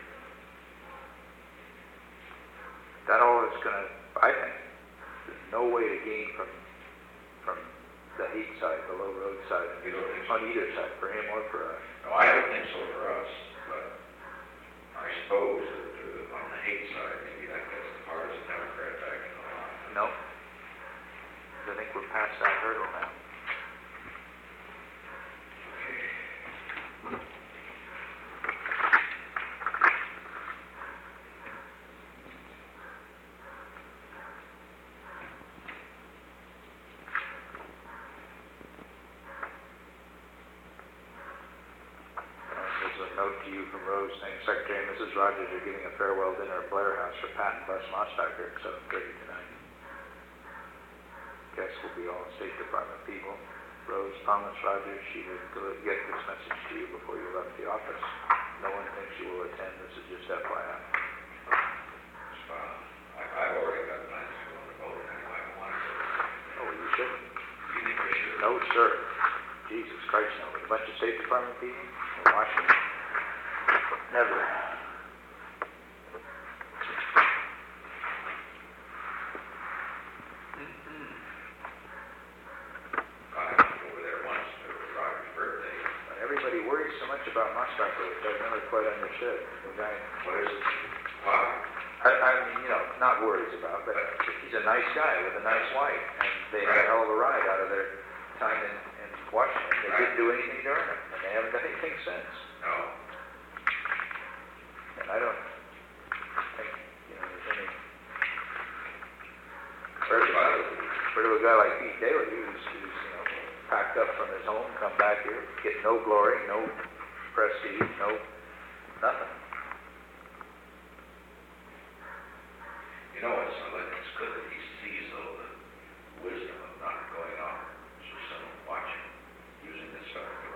That all is going to, I think, there's no way to gain from from the hate side, the low road side, You don't think so? on either side, for him or for us. No, I don't think so for us, but I suppose that uh, on the hate side, maybe that gets the partisan Democrat back in the line. No. I think we're past that hurdle now. There's a note to you from Rose saying, Secretary and Missus Rogers are giving a farewell dinner at Blair House for Pat and Bus Mostacker at seven thirty tonight. Guests will be all State Department people. Rose promised Rogers she would deli- get this message to you before you left the office. No one thinks you will attend. This is just F Y I. Uh, I, I've already got plans to go on the boat anyway. I want to go. Oh, you shouldn't. You think I should? No, sir. Jesus Christ, no. With a bunch of State Department people in Washington? Never. I went over there once for Roger's birthday. But everybody worries so much about Mostacker, which I've never quite understood. The guy, What is it? Why? I, I mean, you know, not worries about, but he's a nice guy with a nice wife, and they had a Right. hell of a ride out of their time in, in Washington. They Right. didn't do anything during it, and they haven't done anything since. No. And I don't think, you know, there's any... First of all, for a guy like Pete Daly, who's, who's, you know, packed up from his home, come back here, get no glory, no prestige, no nothing. You know, it's, I think it's good that he sees though the wisdom of not going on, so someone watching, using this stuff to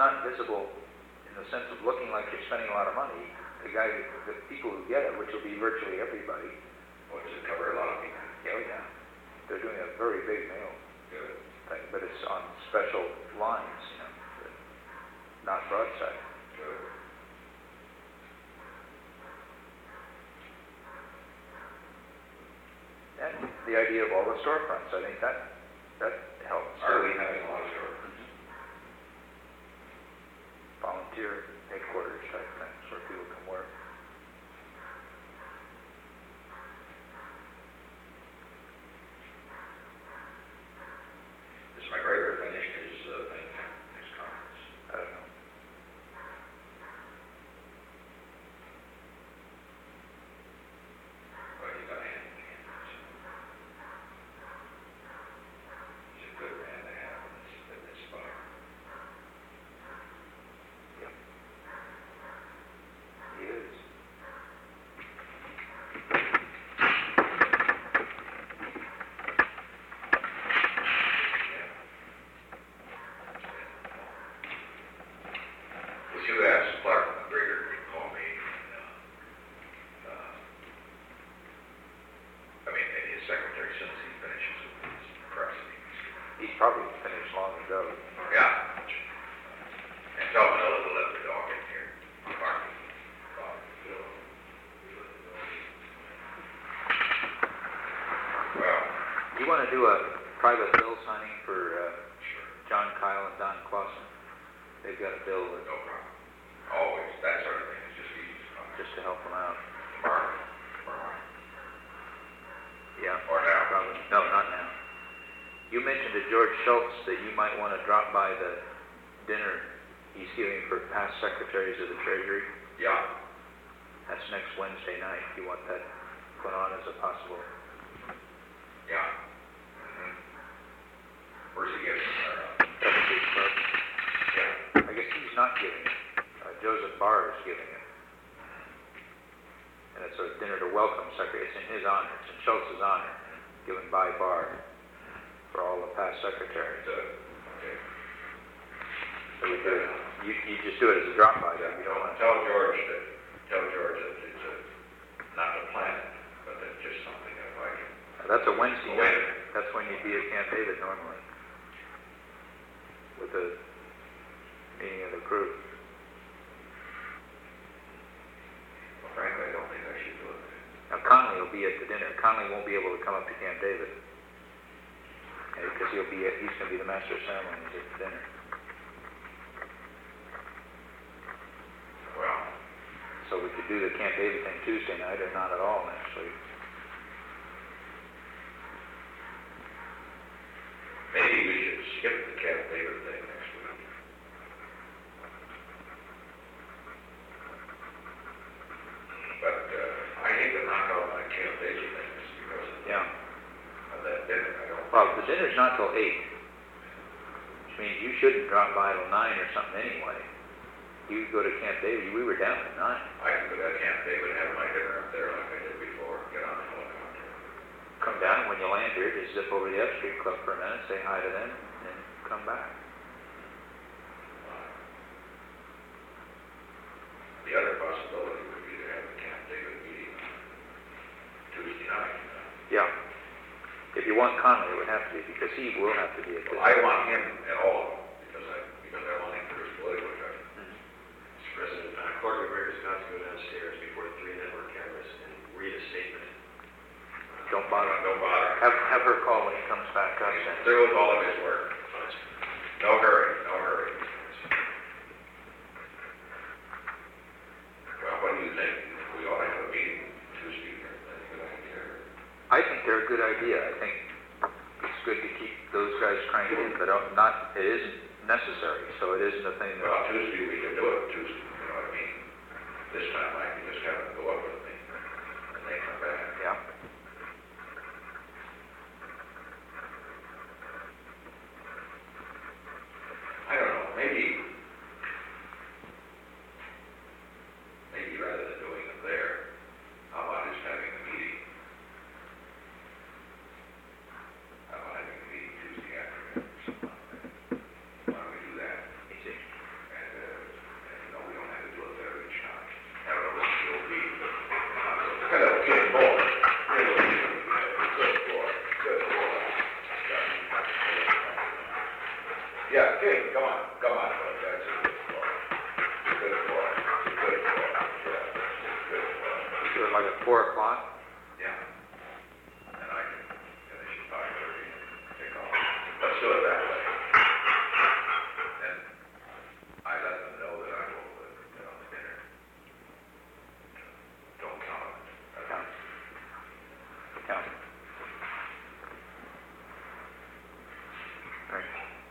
not visible in the sense of looking like you're spending a lot of money. The guy, the people who get it, which will be virtually everybody, Or does it cover a lot of people? oh yeah, they're doing a very big mail Good, thing, but it's on special lines, you know, not broadside. good. And the idea of all the storefronts, I think that, that helps. Are we having a lot of stores? Volunteer headquarters type things where people can work. Is McGregor finished his uh, thing, his conference? I don't know. Well, he's got a hand in it. He's a good man to have in this, in this spot. Yep. He is. If you ask Clark McGregor to call me, and, uh, uh, I mean, and his secretary, as soon as he finishes with his press, he's, He's probably finished long ago. yeah. And tell Manila to let the dog in here. Clark, dog, you know, we let the dog in. Well, You want to do a private bill signing for uh, sure, John Kyle and Don Clausen? They've got a bill that, no problem. Always, that sort of thing is just easy to find. just to help them out. Tomorrow, tomorrow. Yeah. Or now. Probably. No, not now. You mentioned to George Schultz that you might want to drop by the dinner he's giving for past secretaries of the Treasury. Yeah, That's next Wednesday night. You want that put on as a possible... yeah. Mm-hmm. Where's he getting it? Uh, Secretary's Club. yeah. I guess he's not giving it. Uh, Joseph Barr is giving it. And it's a dinner to welcome secretary. It's in his honor. It's in Schultz's honor. Given by Barr for all the past secretaries. It's, uh, okay. So we do it. You, you just do it as a drop by. Yeah, You you don't know, want to... tell George that, tell George that it's a, not a plan, but that just something that I can. That's a Wednesday Wait. night. That's when you'd be at Camp David normally. With the meeting of the crew. Well, frankly, I don't think I should do it. Now Conley will be at the dinner. Conley won't be able to come up to Camp David. Okay, because he'll be, at, he's going to be the master of ceremonies at the dinner. Well, So we could do the Camp David thing Tuesday night or not at all next week. maybe we should skip the Camp David thing next week. But, uh, I hate to knock out my Camp David thing just because of Yeah. of that dinner. I don't. Well, the dinner's not till eight. Which means you shouldn't drop by till nine or something anyway. You go to Camp David, we were down at nine. I can go to Camp David and have my dinner up there like I did before, get on the helicopter. Come down, and when you land here, just zip over to the Upstream Club for a minute, say hi to them, and come back. The other possibility would be to have the Camp David meeting Tuesday night. Yeah. If you want Conley, it would have to be, because he will have to be at this. Well, I want him at all, because I, because I want him for his political effect. Mister President, uh, Clark McGregor's got to go downstairs before the three network cameras and read a statement. Uh, Don't bother. Don't bother. Have, have her call when he comes back up. He's then. through with all of his work. fine. No hurry, no hurry. Well, what do you think? We ought to have a meeting Tuesday, or is that a good idea? I think they're a good idea. I think it's good to keep those guys cranked in, but not, it isn't necessary, so it isn't a thing that... Well, Tuesday, we can do it Tuesday, you know what I mean? This time I can just have them go up with me, and they come back. Yeah. I don't know, maybe, maybe rather than doing it there, how about just having a meeting? How about having a meeting Tuesday afternoon or something like that? Why don't we do that? Easy. And About at four o'clock? Yeah. And I can finish at five thirty and take off. Let's do it that way. And I let them know that I will, uh, get on the dinner. Don't count on it. Count. Count. Right.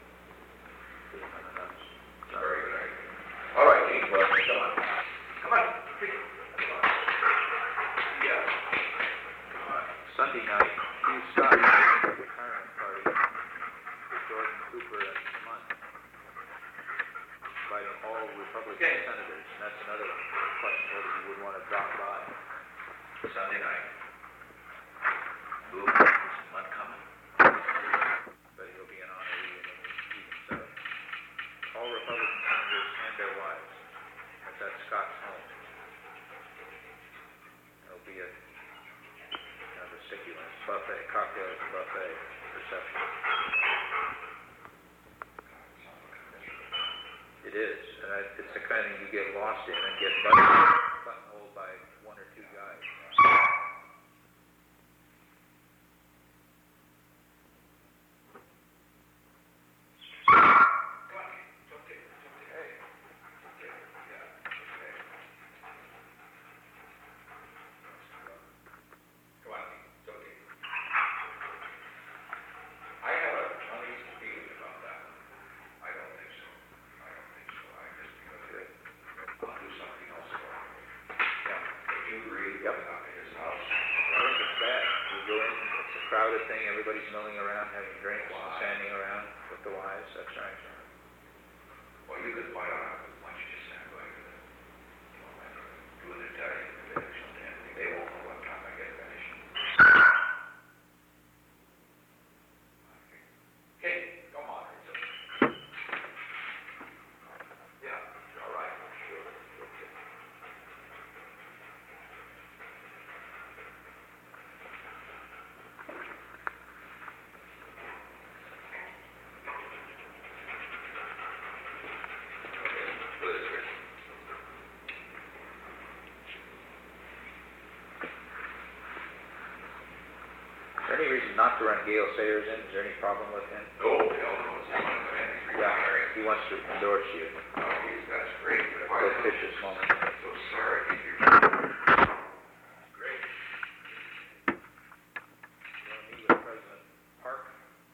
Very good idea. All right, Keith, well, come on. Come on. Come on. Yeah. Come on. Sunday night, Steve Scott has a retirement party with Jordan Cooper and Lamont, inviting all Republican Okay. senators, and that's another question whether you would want to drop by. Sunday night. Ooh, is one coming? But he'll be an honoree and he himself. All Republican senators and their wives. That's at Scott's home. It'll be a kind of a succulent buffet, cocktails and buffet reception. It is, and I, it's the kind of thing you get lost in and get button, buttonholed by one or two guys. Come on, it's okay. I have a uneasy feeling about that one. I don't think so. I don't think so. I just because I'll do something else for him. Yeah. Would you agree? Yep. Going up to his house. I think it's bad. You go in, it's a crowded thing, everybody's milling around, having drinks, and Why? standing around with the wives, that's right. Well, you could find out, why don't you just stand by to the, you know, like, do an Italian finish on the ending. They won't know what time I get finished. Okay, come on, it's a... Yeah, all right, sure, okay. Is there any reason not to run Gale Sayers in? Is there any problem with him? No, hell no, it's not going to Yeah, he wants to endorse you. Oh, he's, that's great, but if I... Propitious moment. I'm so sorry, you're... Great. You want to meet with President Park?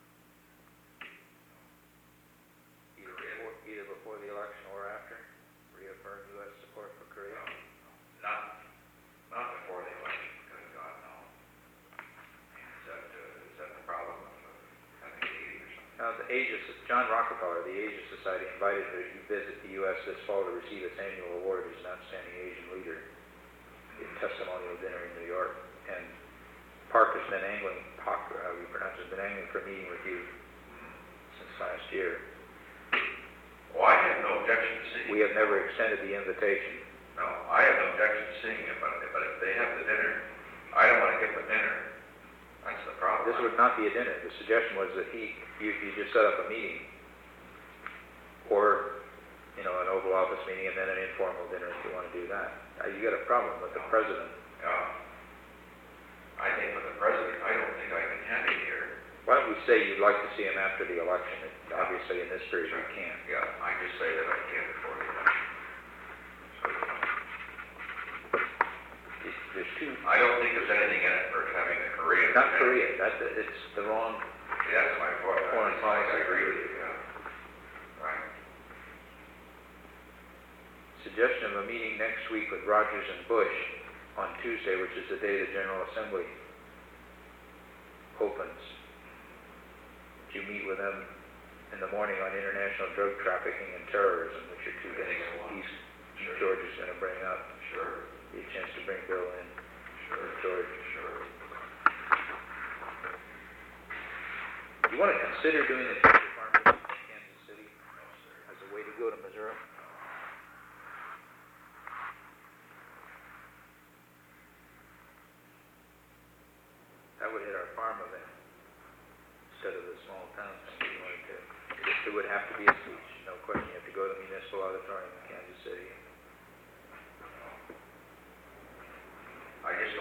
Either before, either before the election or after? Reaffirm U S support for Korea? Not, not before the election, good God, no. Is that, uh, is that the problem of uh, having a meeting or something? Now, the Asia, John Rockefeller, the Asia Society, invited her to visit the U S this fall to receive its annual award as an outstanding Asian leader in testimonial dinner in New York. And Park has been angling, Park, uh, we pronounce it, has been angling for a meeting with you since last year. Oh, I have no objection to seeing We have never extended the invitation. No, I have no objection to seeing him, but, but if they have the dinner, I don't want to get the dinner. That's the problem. This would not be a dinner. The suggestion was that he, you, you just set up a meeting, or, you know, an Oval Office meeting and then an informal dinner if you want to do that. Uh, you got a problem with the president. Yeah. I think with the president, I don't think I can have it here. Why don't we say you'd like to see him after the election? And obviously, in this period, you can't. Yeah, I just say that I can't before the election. So, you know, It's- There's two, I don't think there's anything in it for having a Korean. not dinner. Korea, that's, it's the wrong, Yeah, that's my point. Foreign I policy. I agree with you, yeah. Right. suggestion of a meeting next week with Rogers and Bush on Tuesday, which is the day the General Assembly opens. You meet with them in the morning on international drug trafficking and terrorism, which are two things East Sure. George is going to bring up. Sure, Be a chance to bring Bill in, sure, or George. sure. You want to consider doing the Treasure Farm visit in Kansas City as a way to go to Missouri? That would hit our farm event instead of the small town thing we wanted to. It just- it would have to be a speech, no question. You have to go to the municipal auditorium in Kansas City. I just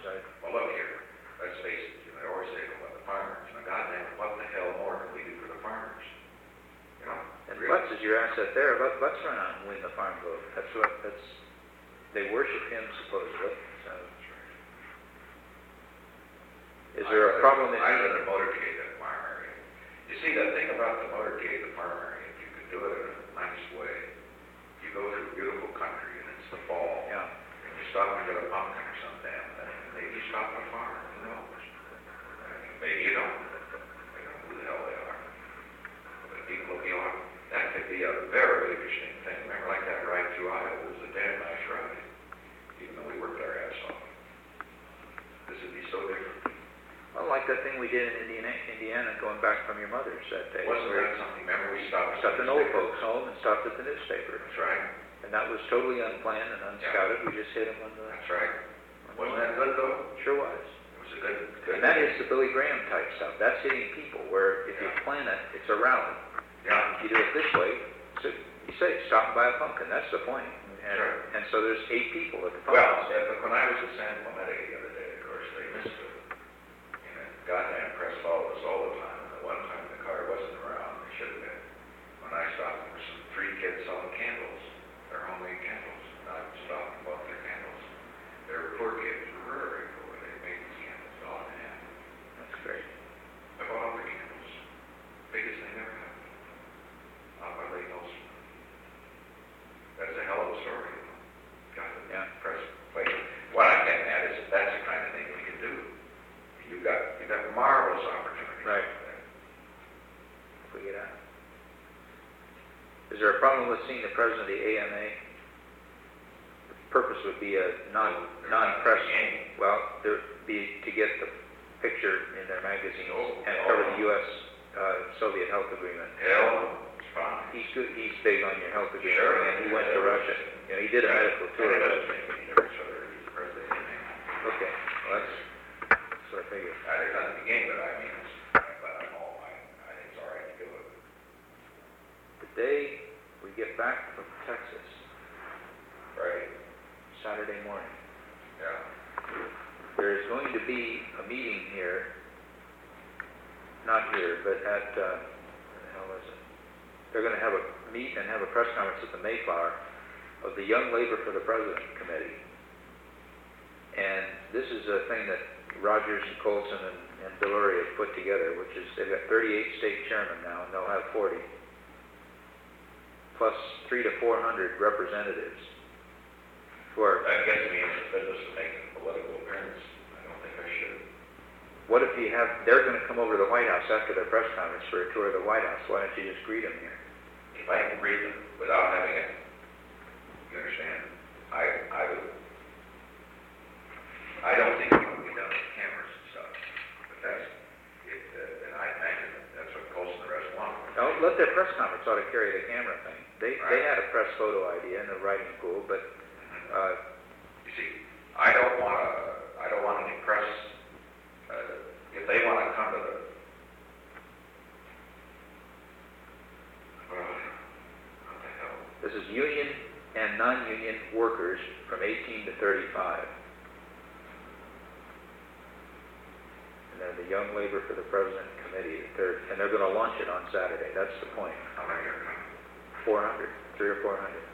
I, Well, look here, let's face it, you know, they always say about the farmers, now goddamn, what the hell more can we do for the farmers? You know? and really? Butts is your asset there, let, let's run out and win the farm vote. That's what, that's, they worship him supposedly, so. Is there a problem in? I'd rather motorcade that farm area. You see, the thing about the motorcade, the farm area, if you could do it in a nice way, you go through beautiful country and it's the fall. Yeah, And you stop and get a pumpkin or some damn thing, and maybe you stop at a farm, who knows? I mean, maybe you don't. I don't know who the hell they are. But people, you know, that could be a very interesting thing. Remember, like that ride through Iowa was a damn nice ride, even though we worked our ass off. This would be so different. well, like that thing we did in Indiana, Indiana, going back from your mother's that day. Wasn't where that something, remember we stopped? Stopped an old folks home and stopped at the newspaper. That's right, And that was totally unplanned and unscouted. We just hit them on the. that's right. Wasn't that good though? Sure was. It was a good, good. And that is the Billy Graham type stuff. That's hitting people where if you plan it, it's a rally. Yeah, You do it this way, so you say, stop and buy a pumpkin. That's the point. And, Sure. and so there's eight people at the well, pumpkin stand. yeah, but when I was at San Clemente the other day, of course, they missed it. You know, goddamn press followed us all the time, and the one time the car wasn't around, they should have been. When I stopped, there were some three kids selling candles, their homemade candles, and I stopped and bought their candles. They were poor kids, very poor, they made these candles, dollar and a half. That's great. I bought all the candles, biggest thing ever happened, out by Lake Olson. That's a hell of a story, you know. Got it. Yeah. Press play. What I'm getting at is that's the kind of thing we can do. You've got, you've got marvelous opportunities. Right. there. If we get out. Is there a problem with seeing the president of the A M A? The purpose would be a non, No, they're not non-press, game. well, there'd be to get the picture in their magazines No, and no. cover the U S uh, Soviet health agreement. Hell, it's fine. He's good, he's big on your health agreement, Sure. and he went to Russia. You know, he did a medical And tour. it doesn't make any difference whether he's the president or not. Okay, well, that's, that's what I figured. I did not begin, but I mean, it's, but I'm all, I, I think it's all right to do it. The day we get back from Texas, Right? Saturday morning, Yeah. there is going to be a meeting here, not here, but at, uh, where the hell is it? They're gonna have a meet and have a press conference at the Mayflower of the Young Labor for the President Committee. And this is a thing that Rogers and Colson and, and Delory have put together, which is, they've got thirty-eight state chairmen now, and they'll have forty. Plus three to four hundred representatives who are. That gets me into the business of making political appearance. I don't think I should. What if you have, they're gonna come over to the White House after their press conference for a tour of the White House, why don't you just greet them here? If I can read them without having it, you understand? I, I would, I don't think it would be done with cameras and stuff, but that's, it, uh, and I imagine that that's what Colson and the rest want. No, let their press conference ought to carry the camera thing. They, they Right. had a press photo idea in the writing pool, but, uh, You see, I don't wanna, I don't want any press, uh, if they wanna come to the, uh, what the hell? this is union and non-union workers from eighteen to thirty-five. And they're the Young Labor for the President Committee, they're, and they're gonna launch it on Saturday, that's the point. How many are coming? Four hundred, three or four hundred.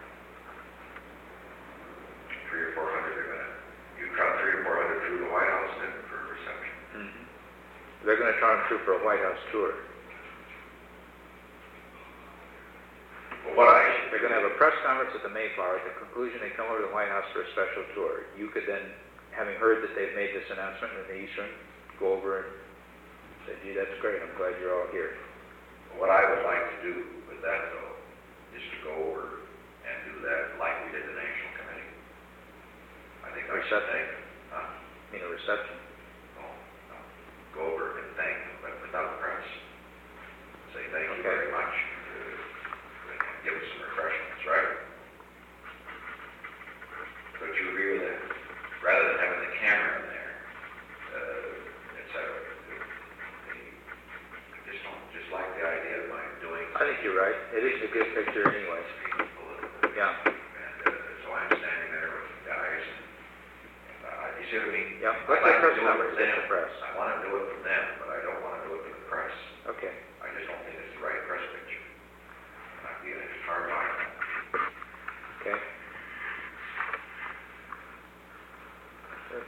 Three or four hundred, they're gonna, you crowd three or four hundred through the White House then for a reception. Mm-hmm. They're gonna try them through for a White House tour. Well, what I should. They're gonna have a press conference at the Mayflower. At the conclusion, they come over to the White House for a special tour. You could then, having heard that they've made this announcement in the Eastern, go over and say, gee, that's great, I'm glad you're all here. What I would like to do with that though, is to go over and do that like we did the National Committee. I think I should Reception. thank, huh? I mean, a reception. No, no. Go over and thank them, but without press. Say thank you Okay. very much. uh, and Give us some refreshments, right? Don't you agree with that? Rather than having the camera in there, uh, et cetera. I just don't, just like the idea of my doing. I think you're right. It is a good picture anyway. Speaking political. Yeah. And uh, so I'm standing there with the guys, and uh, I'd be see what I mean? Yeah, I'd let the like to press do it numbers for get them. the press. I want to do it for them, but I don't want to do it for the press. Okay, I just don't think it's the right press picture. I'd be in a hard line. okay. Good.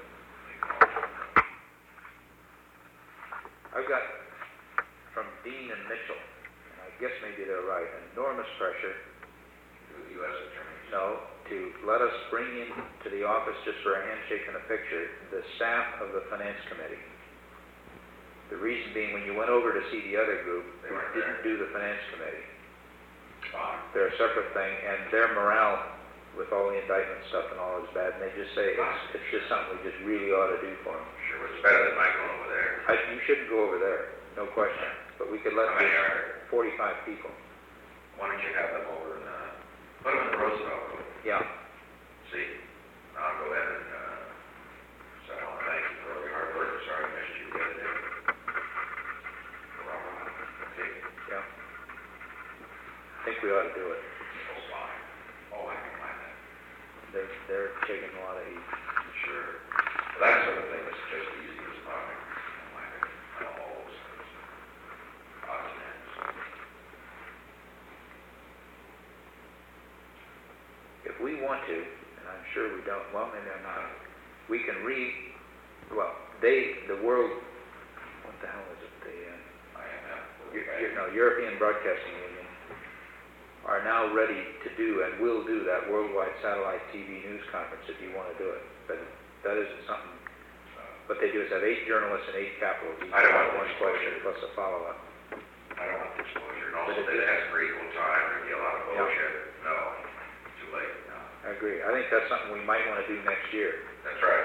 I've got from Dean and Mitchell, and I guess maybe they're right, enormous pressure, To the U S attorneys. no, to let us bring in to the office just for a handshake and a picture, the staff of the finance committee. The reason being, when you went over to see the other group, They they weren't didn't do the finance committee. Fine. They're a separate thing, and their morale with all the indictment stuff and all is bad, and they just say, it's, it's just something we just really ought to do for them. Sure, it's better than my going over there. I, you shouldn't go over there, no question, but we could let How many these are there? forty-five people. Why don't you have them over in, uh, put them in the Roosevelt Room? Yeah, See, I'll go ahead and, uh, say, I want to thank you for all your hard work. Sorry I missed you the other day. Okay, yeah. I think we ought to do it. oh, fine. Oh, I can mind that. They're, they're taking a lot of heat. Sure. Well, that sort of thing is just easy as pie. I like it. I know all those things. Odds and ends. If we want to, and I'm sure we don't, well, maybe I'm not, we can re, well, they, the world, what the hell is it, the, uh, I am that. Eu- Eu- no, European Broadcasting Union are now ready to do and will do that worldwide satellite T V news conference if you want to do it. But that isn't something, what they do is have eight journalists and eight capitals. each I don't have want one exposure. question plus a follow-up. I don't want exposure. And also, But it they is- ask for equal time. There'd be a lot of Yeah. bullshit. No, too late. I agree. I think that's something we might want to do next year. That's right.